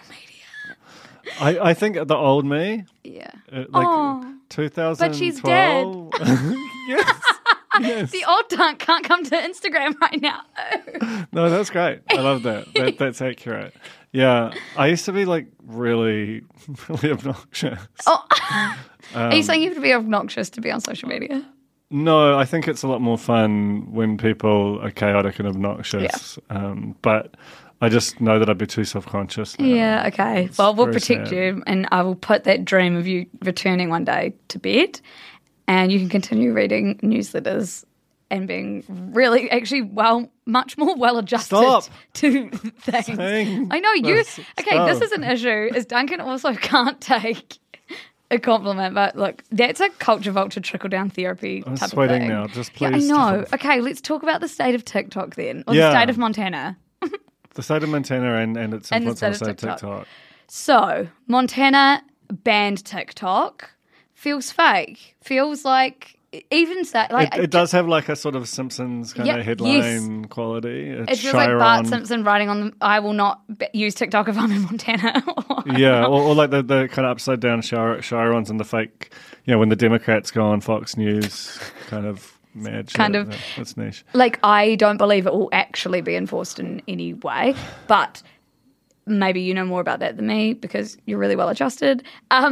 [SPEAKER 3] media.
[SPEAKER 5] I think the old me,
[SPEAKER 3] Yeah.
[SPEAKER 5] like 2012.
[SPEAKER 3] But she's dead.
[SPEAKER 5] Yes. Yes.
[SPEAKER 3] The old dunk can't come to Instagram right now.
[SPEAKER 5] No, that's great. I love that. That's accurate. Yeah. I used to be like really, really obnoxious.
[SPEAKER 3] Are you saying you have to be obnoxious to be on social media?
[SPEAKER 5] No, I think it's a lot more fun when people are chaotic and obnoxious. But I just know that I'd be too self-conscious now.
[SPEAKER 3] Yeah, okay. Well, we'll
[SPEAKER 5] very
[SPEAKER 3] protect
[SPEAKER 5] sad.
[SPEAKER 3] you, and I will put that dream of you returning one day to bed, and you can continue reading newsletters and being really, actually, much more well-adjusted
[SPEAKER 5] Stop.
[SPEAKER 3] to things.
[SPEAKER 5] Saying
[SPEAKER 3] I know, you...
[SPEAKER 5] this
[SPEAKER 3] Okay, this
[SPEAKER 5] stuff.
[SPEAKER 3] is an issue, is Duncan also can't take a compliment, but look, that's a culture vulture trickle-down therapy
[SPEAKER 5] I'm
[SPEAKER 3] type of
[SPEAKER 5] sweating
[SPEAKER 3] thing.
[SPEAKER 5] now. Just
[SPEAKER 3] Yeah, I
[SPEAKER 5] please
[SPEAKER 3] know.
[SPEAKER 5] stop.
[SPEAKER 3] Okay, let's talk about the state of TikTok then, or
[SPEAKER 5] Yeah.
[SPEAKER 3] the state of Montana.
[SPEAKER 5] The state of Montana and its
[SPEAKER 3] And the
[SPEAKER 5] influence on the
[SPEAKER 3] state
[SPEAKER 5] state
[SPEAKER 3] of
[SPEAKER 5] of
[SPEAKER 3] TikTok.
[SPEAKER 5] TikTok.
[SPEAKER 3] So, Montana banned TikTok. Feels fake. Feels like, even say, like,
[SPEAKER 5] It does have like a sort of Simpsons kind
[SPEAKER 3] Yeah,
[SPEAKER 5] of headline quality.
[SPEAKER 3] it
[SPEAKER 5] It's
[SPEAKER 3] feels like Bart
[SPEAKER 5] Chiron.
[SPEAKER 3] Simpson writing on them, I will not use TikTok if I'm in Montana.
[SPEAKER 5] Yeah, or like the kind of upside down Chirons and the fake, when the Democrats go on Fox News, kind of mad shit.
[SPEAKER 3] Kind of.
[SPEAKER 5] That's niche.
[SPEAKER 3] Like, I don't believe it will actually be enforced in any way, but maybe you know more about that than me because you're really well adjusted.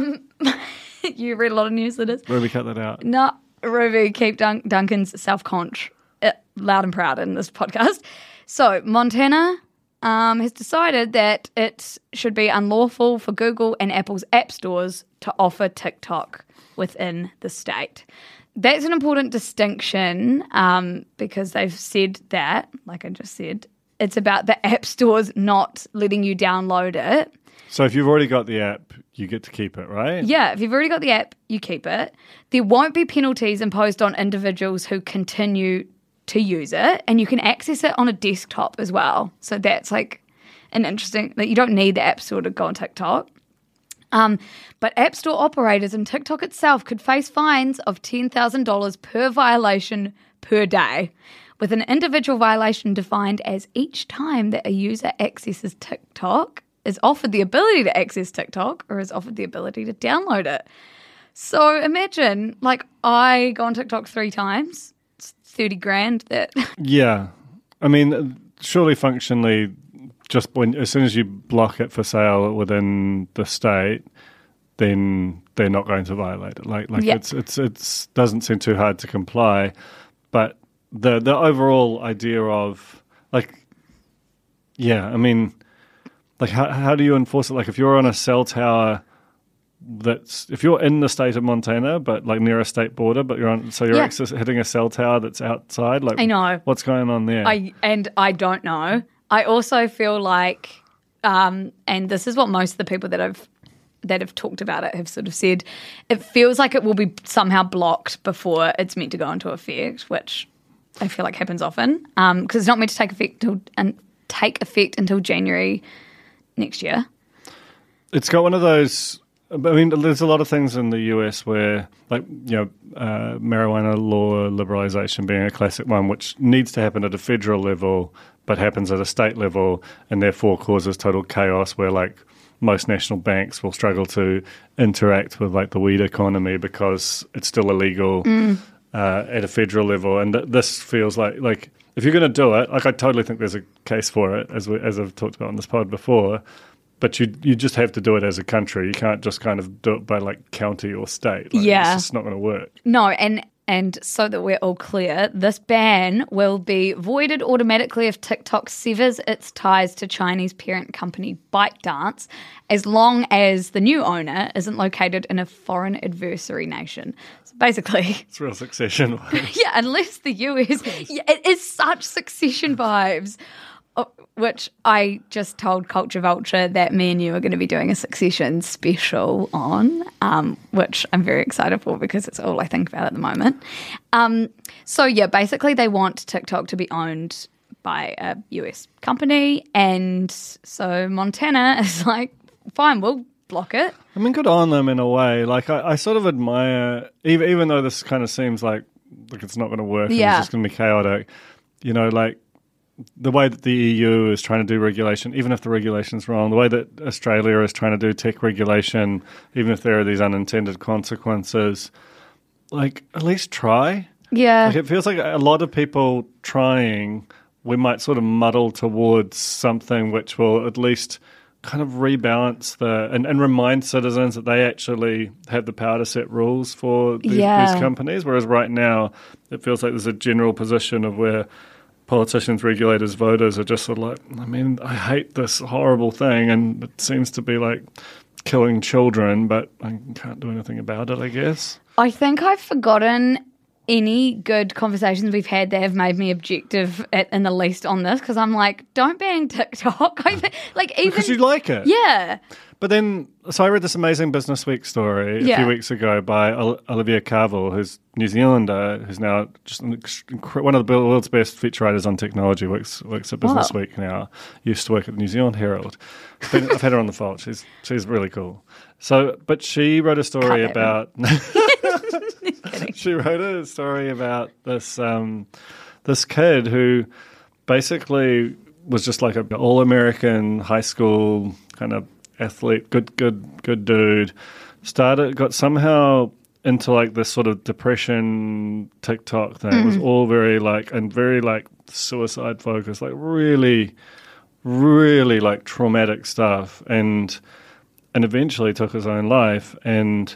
[SPEAKER 3] You read a lot of newsletters.
[SPEAKER 5] Ruby, cut that out.
[SPEAKER 3] No, Ruby, keep Duncan's self-conch loud and proud in this podcast. So, Montana has decided that it should be unlawful for Google and Apple's app stores to offer TikTok within the state. That's an important distinction because they've said that, like I just said, it's about the app stores not letting you download it.
[SPEAKER 5] So if you've already got the app, you get to keep it, right?
[SPEAKER 3] Yeah, if you've already got the app, you keep it. There won't be penalties imposed on individuals who continue to use it, and you can access it on a desktop as well. So that's like an interesting, that you don't need the app store to go on TikTok. But app store operators and TikTok itself could face fines of $10,000 per violation per day, with an individual violation defined as each time that a user accesses TikTok, is offered the ability to access TikTok, or is offered the ability to download it. So imagine, like, I go on TikTok 3 times, it's 30 grand that...
[SPEAKER 5] Yeah. I mean, surely functionally, just as soon as you block it for sale within the state, then they're not going to violate it. Like
[SPEAKER 3] Yeah.
[SPEAKER 5] it's doesn't seem too hard to comply. But the overall idea of, like, yeah, I mean, like, how do you enforce it? Like, if you're on a cell tower if you're in the state of Montana, but like near a state border, but you're
[SPEAKER 3] Yeah.
[SPEAKER 5] hitting a cell tower that's outside, like,
[SPEAKER 3] I know.
[SPEAKER 5] what's going on there?
[SPEAKER 3] I don't know. I also feel like, and this is what most of the people that have talked about it have sort of said, it feels like it will be somehow blocked before it's meant to go into effect, which I feel like happens often, because it's not meant to take effect until January next year.
[SPEAKER 5] It's got one of those. I mean, there's a lot of things in the US where, like, marijuana law liberalization being a classic one, which needs to happen at a federal level, but happens at a state level, and therefore causes total chaos where, like, most national banks will struggle to interact with, like, the weed economy because it's still illegal at a federal level. And this feels like if you're going to do it, like, I totally think there's a case for it, as I've talked about on this pod before. But you just have to do it as a country. You can't just kind of do it by, like, county or state. Like,
[SPEAKER 3] Yeah.
[SPEAKER 5] It's just not going to work.
[SPEAKER 3] No, and so that we're all clear, this ban will be voided automatically if TikTok severs its ties to Chinese parent company ByteDance, as long as the new owner isn't located in a foreign adversary nation. So basically,
[SPEAKER 5] It's real Succession vibes.
[SPEAKER 3] yeah, unless the US, yeah, it is such Succession vibes. Which I just told Culture Vulture that me and you are going to be doing a Succession special on, which I'm very excited for because it's all I think about at the moment. So yeah, basically they want TikTok to be owned by a US company, and so Montana is like, fine, we'll block it.
[SPEAKER 5] I mean, good on them in a way. Like, I sort of admire, even though this kind of seems like it's not going to work and
[SPEAKER 3] Yeah.
[SPEAKER 5] it's just going to be chaotic, like, the way that the EU is trying to do regulation, even if the regulation's wrong, the way that Australia is trying to do tech regulation, even if there are these unintended consequences, like, at least try.
[SPEAKER 3] Yeah.
[SPEAKER 5] Like, it feels like a lot of people trying, we might sort of muddle towards something which will at least kind of rebalance and remind citizens that they actually have the power to set rules for these companies, whereas right now it feels like there's a general position of where politicians, regulators, voters are just sort of like, I mean, I hate this horrible thing and it seems to be like killing children, but I can't do anything about it, I guess.
[SPEAKER 3] I think I've forgotten any good conversations we've had that have made me objective in the least on this, because I'm like, don't ban TikTok.
[SPEAKER 5] Because you like it.
[SPEAKER 3] Yeah.
[SPEAKER 5] But then, so I read this amazing Business Week story a few weeks ago by Olivia Carville, who's New Zealander, who's now just one of the world's best feature writers on technology, works at Business Week now, used to work at the New Zealand Herald. I've had her on the phone. She's really cool. So, but she wrote a story about... She wrote a story about this kid who basically was just like an all-American high school kind of athlete, good dude. Got somehow into like this sort of depression TikTok thing. It was all very suicide focused, like really, really like traumatic stuff, and eventually took his own life. And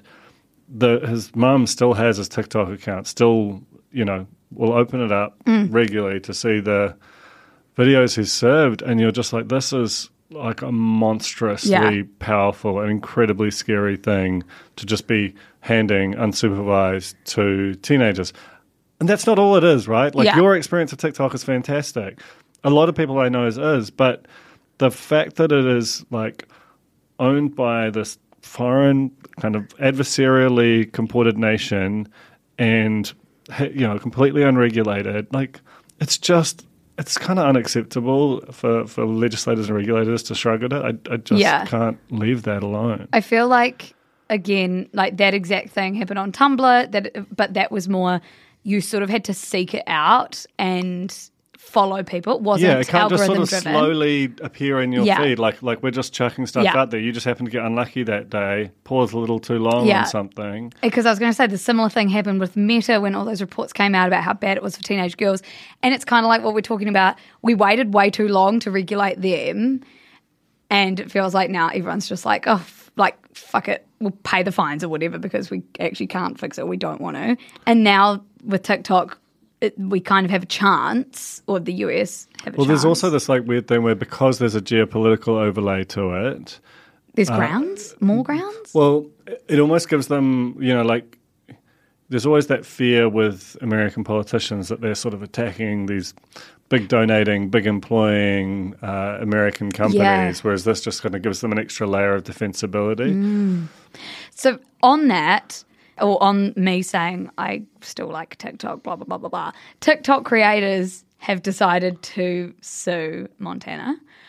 [SPEAKER 5] his mum still has his TikTok account, still, will open it up regularly to see the videos he's served, and you're just like, this is like a monstrously powerful and incredibly scary thing to just be handing unsupervised to teenagers. And that's not all it is, right? Like, your experience of TikTok is fantastic. A lot of people I know is, but the fact that it is like owned by this foreign kind of adversarially comported nation and, completely unregulated, like, it's kind of unacceptable for legislators and regulators to shrug at it. I just can't leave that alone.
[SPEAKER 3] I feel like, again, like that exact thing happened on Tumblr, but that was more, you sort of had to seek it out and follow people. It wasn't
[SPEAKER 5] it can't just sort of
[SPEAKER 3] algorithm-driven.
[SPEAKER 5] slowly appear in your feed. Like we're just chucking stuff out there. You just happen to get unlucky that day, pause a little too long on something.
[SPEAKER 3] Because I was going to say the similar thing happened with Meta when all those reports came out about how bad it was for teenage girls. And it's kind of like what we're talking about. We waited way too long to regulate them. And it feels like now everyone's just like, fuck it. We'll pay the fines or whatever because we actually can't fix it. We don't want to. And now with TikTok, we kind of have a chance, or the US have a chance.
[SPEAKER 5] Well, there's also this like weird thing where because there's a geopolitical overlay to it,
[SPEAKER 3] there's more grounds.
[SPEAKER 5] Well, it almost gives them, like there's always that fear with American politicians that they're sort of attacking these big donating, big employing American companies, whereas this just kind of gives them an extra layer of defensibility.
[SPEAKER 3] So on that, or on me saying I still like TikTok, blah, blah, blah, blah, blah, TikTok creators have decided to sue Montana.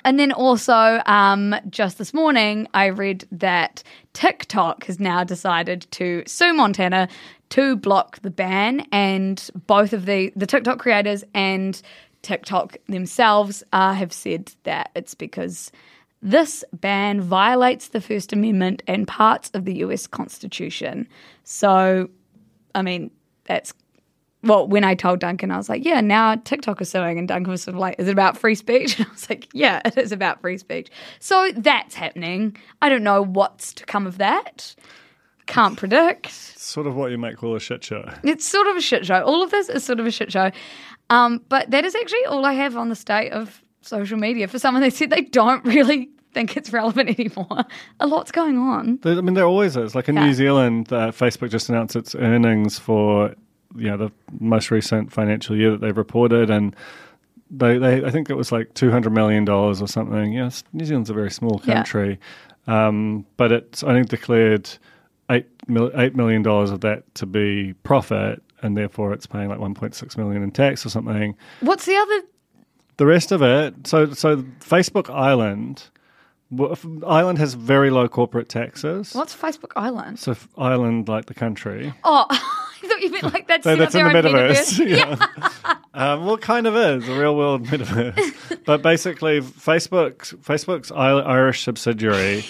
[SPEAKER 3] And then also, just this morning, I read that TikTok has now decided to sue Montana to block the ban, and both of the TikTok creators and TikTok themselves have said that it's because this ban violates the First Amendment and parts of the US Constitution. So, I mean, that's... Well, when I told Duncan, I was like, yeah, now TikTok is suing. And Duncan was sort of like, is it about free speech? And I was like, yeah, it is about free speech. So that's happening. I don't know what's to come of that. Can't predict.
[SPEAKER 5] Sort of what you might call a shit show.
[SPEAKER 3] It's sort of a shit show. All of this is sort of a shit show. But that is actually all I have on the state of social media. For someone that said they don't really think it's relevant anymore. A lot's going on.
[SPEAKER 5] I mean, there always is. Like in New Zealand, Facebook just announced its earnings for... the most recent financial year that they've reported, and they I think it was like $200 million or something. Yes, New Zealand's a very small country, but it's only declared $8 million of that to be profit, and therefore it's paying like $1.6 million in tax or something.
[SPEAKER 3] What's the other?
[SPEAKER 5] The rest of it. So Facebook Island. Ireland has very low corporate taxes.
[SPEAKER 3] What's Facebook Island?
[SPEAKER 5] So Ireland, like the country.
[SPEAKER 3] Oh, I thought you meant like that's
[SPEAKER 5] So that's in the metaverse.
[SPEAKER 3] Yeah.
[SPEAKER 5] Well, it kind of is a real world metaverse. But basically, Facebook's Irish subsidiary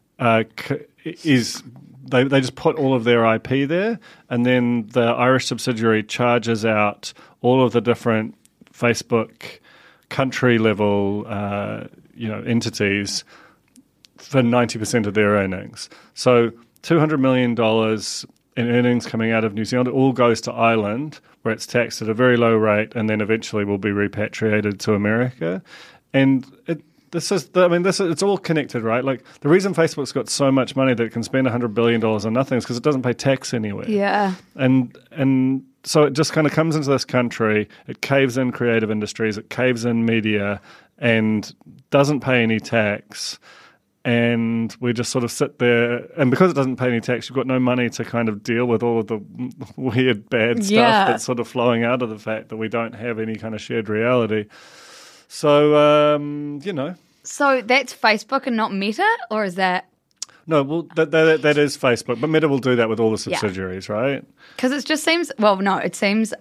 [SPEAKER 5] is they just put all of their IP there, and then the Irish subsidiary charges out all of the different Facebook country level entities for 90% of their earnings. So $200 million in earnings coming out of New Zealand, it all goes to Ireland, where it's taxed at a very low rate, and then eventually will be repatriated to America. And it's all connected, right? Like the reason Facebook's got so much money that it can spend $100 billion on nothing is because it doesn't pay tax anywhere.
[SPEAKER 3] Yeah.
[SPEAKER 5] And so it just kind of comes into this country, it caves in creative industries, it caves in media, and doesn't pay any tax. And we just sort of sit there, and because it doesn't pay any tax, you've got no money to kind of deal with all of the weird, bad stuff that's sort of flowing out of the fact that we don't have any kind of shared reality. So,
[SPEAKER 3] So that's Facebook and not Meta, or is that?
[SPEAKER 5] No, well, that is Facebook, but Meta will do that with all the subsidiaries, right?
[SPEAKER 3] Because it just seems, it seems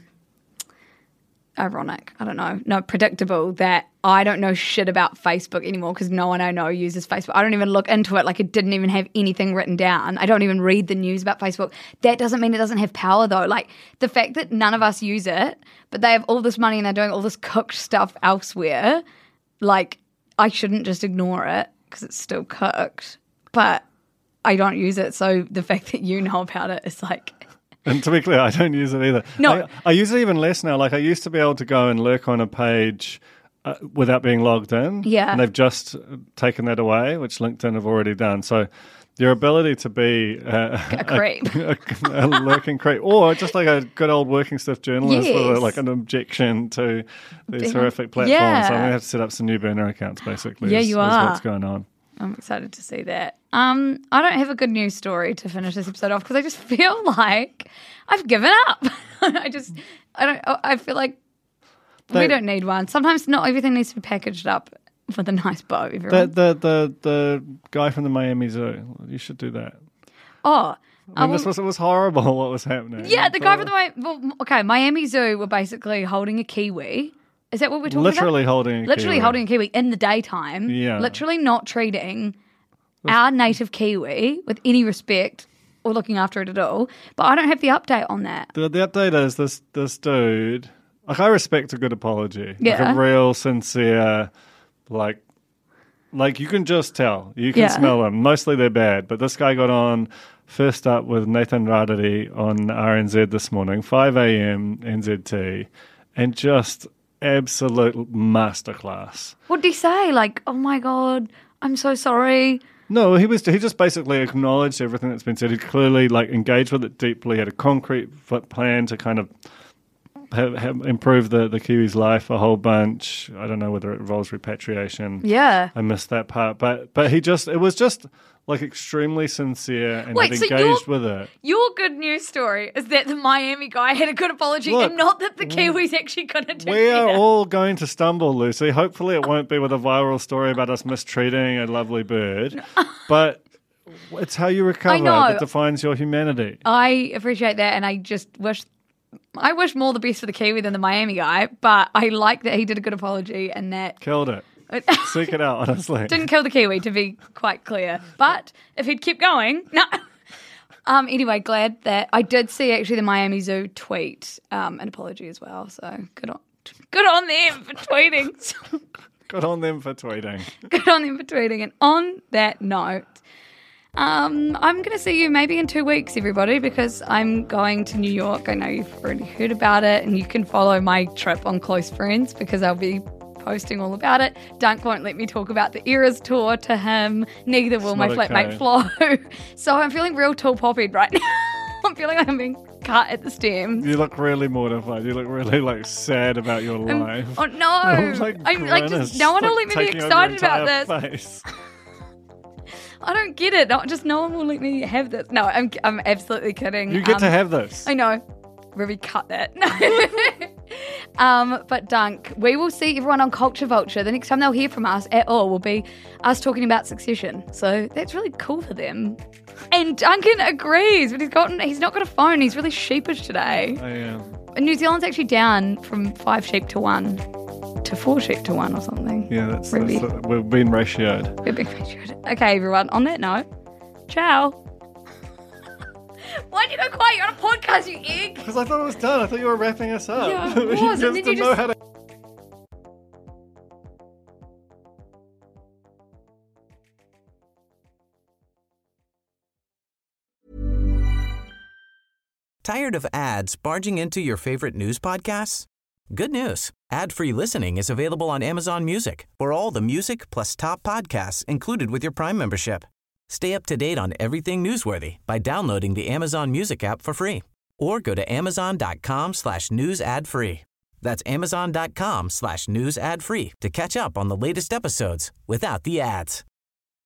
[SPEAKER 3] ironic. I don't know. No, predictable that I don't know shit about Facebook anymore because no one I know uses Facebook. I don't even look into it. Like it didn't even have anything written down. I don't even read the news about Facebook. That doesn't mean it doesn't have power though. Like the fact that none of us use it, but they have all this money and they're doing all this cooked stuff elsewhere. Like I shouldn't just ignore it because it's still cooked. But I don't use it. So the fact that you know about it is like...
[SPEAKER 5] And to be clear, I don't use it either.
[SPEAKER 3] No.
[SPEAKER 5] I use it even less now. Like I used to be able to go and lurk on a page without being logged in.
[SPEAKER 3] Yeah.
[SPEAKER 5] And they've just taken that away, which LinkedIn have already done. So your ability to be
[SPEAKER 3] a creep.
[SPEAKER 5] a lurking creep, or just like a good old working stiff journalist with like an objection to these horrific platforms.
[SPEAKER 3] Yeah.
[SPEAKER 5] So I'm going to have to set up some new burner accounts, basically.
[SPEAKER 3] Yeah,
[SPEAKER 5] is what's going on.
[SPEAKER 3] I'm excited to see that. I don't have a good news story to finish this episode off because I just feel like I've given up. I feel like we don't need one. Sometimes not everything needs to be packaged up with a nice bow. Everyone.
[SPEAKER 5] The guy from the Miami Zoo, you should do that.
[SPEAKER 3] Oh.
[SPEAKER 5] I mean, it was horrible what was happening.
[SPEAKER 3] Yeah, the guy from the Miami Zoo were basically holding a kiwi. Is that what we're talking
[SPEAKER 5] Literally
[SPEAKER 3] about?
[SPEAKER 5] holding a
[SPEAKER 3] kiwi in the daytime.
[SPEAKER 5] Yeah.
[SPEAKER 3] Literally not treating our native kiwi with any respect or looking after it at all. But I don't have the update on that.
[SPEAKER 5] The update is this dude, like I respect a good apology.
[SPEAKER 3] Yeah.
[SPEAKER 5] Like a real sincere, like you can just tell. You can smell them. Mostly they're bad. But this guy got on first up with Nathan Rarity on RNZ this morning, 5 a.m. NZT, and just... absolute masterclass.
[SPEAKER 3] What did he say? Like, oh my God, I'm so sorry.
[SPEAKER 5] No, he just basically acknowledged everything that's been said. He clearly engaged with it deeply, had a concrete plan to kind of improve the Kiwis' life a whole bunch. I don't know whether it involves repatriation.
[SPEAKER 3] Yeah.
[SPEAKER 5] I missed that part, but it was just like extremely sincere and
[SPEAKER 3] Wait,
[SPEAKER 5] had
[SPEAKER 3] so
[SPEAKER 5] engaged with it.
[SPEAKER 3] Your good news story is that the Miami guy had a good apology
[SPEAKER 5] Look,
[SPEAKER 3] and not that the Kiwis actually going to do
[SPEAKER 5] We are
[SPEAKER 3] better.
[SPEAKER 5] all going to stumble, Lucy. Hopefully it won't be with a viral story about us mistreating a lovely bird, but it's how you recover
[SPEAKER 3] know.
[SPEAKER 5] that defines your humanity.
[SPEAKER 3] I appreciate that, and I just wish more the best for the Kiwi than the Miami guy, but I like that he did a good apology and that
[SPEAKER 5] Killed it. Seek it out, honestly.
[SPEAKER 3] didn't kill the Kiwi, to be quite clear. But if he'd kept going, no. Anyway, glad that I did see actually the Miami Zoo tweet an apology as well. So good on them for tweeting.
[SPEAKER 5] Good on them for tweeting.
[SPEAKER 3] Good on them for tweeting. And on that note, I'm going to see you maybe in 2 weeks, everybody, because I'm going to New York. I know you've already heard about it, and you can follow my trip on Close Friends because I'll be posting all about it. Dunk won't let me talk about the Eras tour to him. Neither will my
[SPEAKER 5] not
[SPEAKER 3] flatmate
[SPEAKER 5] okay.
[SPEAKER 3] Flo. So I'm feeling real tall poppied right now. I'm feeling like I'm being cut at the stems.
[SPEAKER 5] You look really mortified. You look really sad about your life.
[SPEAKER 3] Oh no!
[SPEAKER 5] I'm
[SPEAKER 3] just no one will let me be excited about this.
[SPEAKER 5] Face.
[SPEAKER 3] I don't get it. No one will let me have this. No, I'm absolutely kidding.
[SPEAKER 5] You get to have this.
[SPEAKER 3] I know. Ruby, cut that. But Dunk, we will see everyone on Culture Vulture. The next time they'll hear from us at all will be us talking about Succession. So that's really cool for them. And Duncan agrees, but he's not got a phone. He's really sheepish today.
[SPEAKER 5] I am.
[SPEAKER 3] And New Zealand's actually down from 5 sheep to 1 to 4 sheep to 1 or something.
[SPEAKER 5] Yeah, that's
[SPEAKER 3] Ruby.
[SPEAKER 5] we've been ratioed.
[SPEAKER 3] We're being featured. Okay, everyone, on that note, ciao. Why did you go quiet? You're on a podcast, you egg.
[SPEAKER 5] Because I thought it was done. I thought you were wrapping us up.
[SPEAKER 3] Yeah, it was,
[SPEAKER 5] you
[SPEAKER 3] and
[SPEAKER 5] just
[SPEAKER 3] then you
[SPEAKER 5] didn't know
[SPEAKER 3] just-
[SPEAKER 5] how to.
[SPEAKER 8] Tired of ads barging into your favorite news podcasts? Good news. Ad-free listening is available on Amazon Music for all the music plus top podcasts included with your Prime membership. Stay up to date on everything newsworthy by downloading the Amazon Music app for free or go to amazon.com/news ad free. That's amazon.com/news ad free to catch up on the latest episodes without the ads.